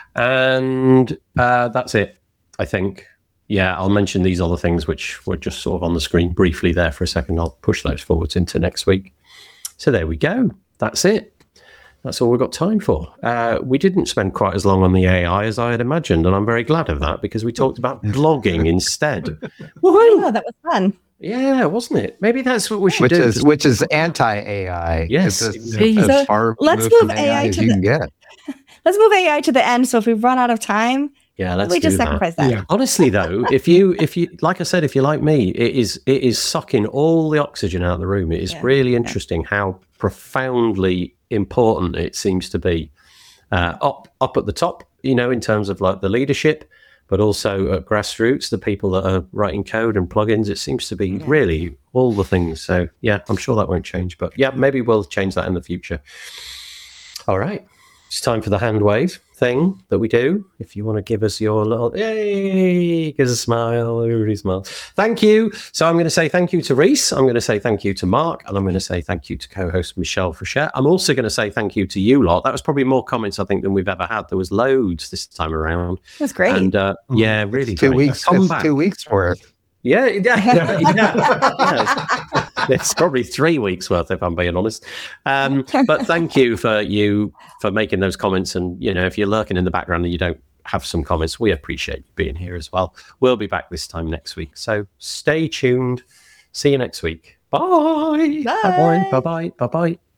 A: And that's it, I think. Yeah, I'll mention these other things which were just sort of on the screen briefly there for a second. I'll push those forwards into next week. So there we go. That's it. That's all we've got time for. We didn't spend quite as long on the AI as I had imagined, and I'm very glad of that because we talked about blogging instead.
C: Woohoo! Oh, that was fun.
A: Yeah, wasn't it? Maybe that's what we should do.
B: Which is anti-AI.
A: Yes.
C: So let's move AI to let's move AI to the end. So if we run out of time,
A: let's
C: just sacrifice that.
A: Yeah. Honestly, though, if you like I said, if you're like me, it is sucking all the oxygen out of the room. It is really interesting how profoundly important it seems to be up at the top, in terms of like the leadership, but also at grassroots, the people that are writing code and plugins. It seems to be really all the things. So I'm sure that won't change, but maybe we'll change that in the future. All right. It's time for the hand wave thing that we do. If you want to give us your little, yay, give us a smile, everybody smile. Thank you. So I'm going to say thank you to Reese. I'm going to say thank you to Mark. And I'm going to say thank you to co-host Michelle Frechette. I'm also going to say thank you to you lot. That was probably more comments, I think, than we've ever had. There was loads this time around.
C: That's great.
A: And really
B: 2 weeks. It's 2 weeks worth.
A: Yeah. It's probably 3 weeks worth, if I'm being honest. But thank you for making those comments. And, if you're lurking in the background and you don't have some comments, we appreciate you being here as well. We'll be back this time next week. So stay tuned. See you next week. Bye.
C: Bye.
A: Bye-bye. Bye-bye. Bye-bye.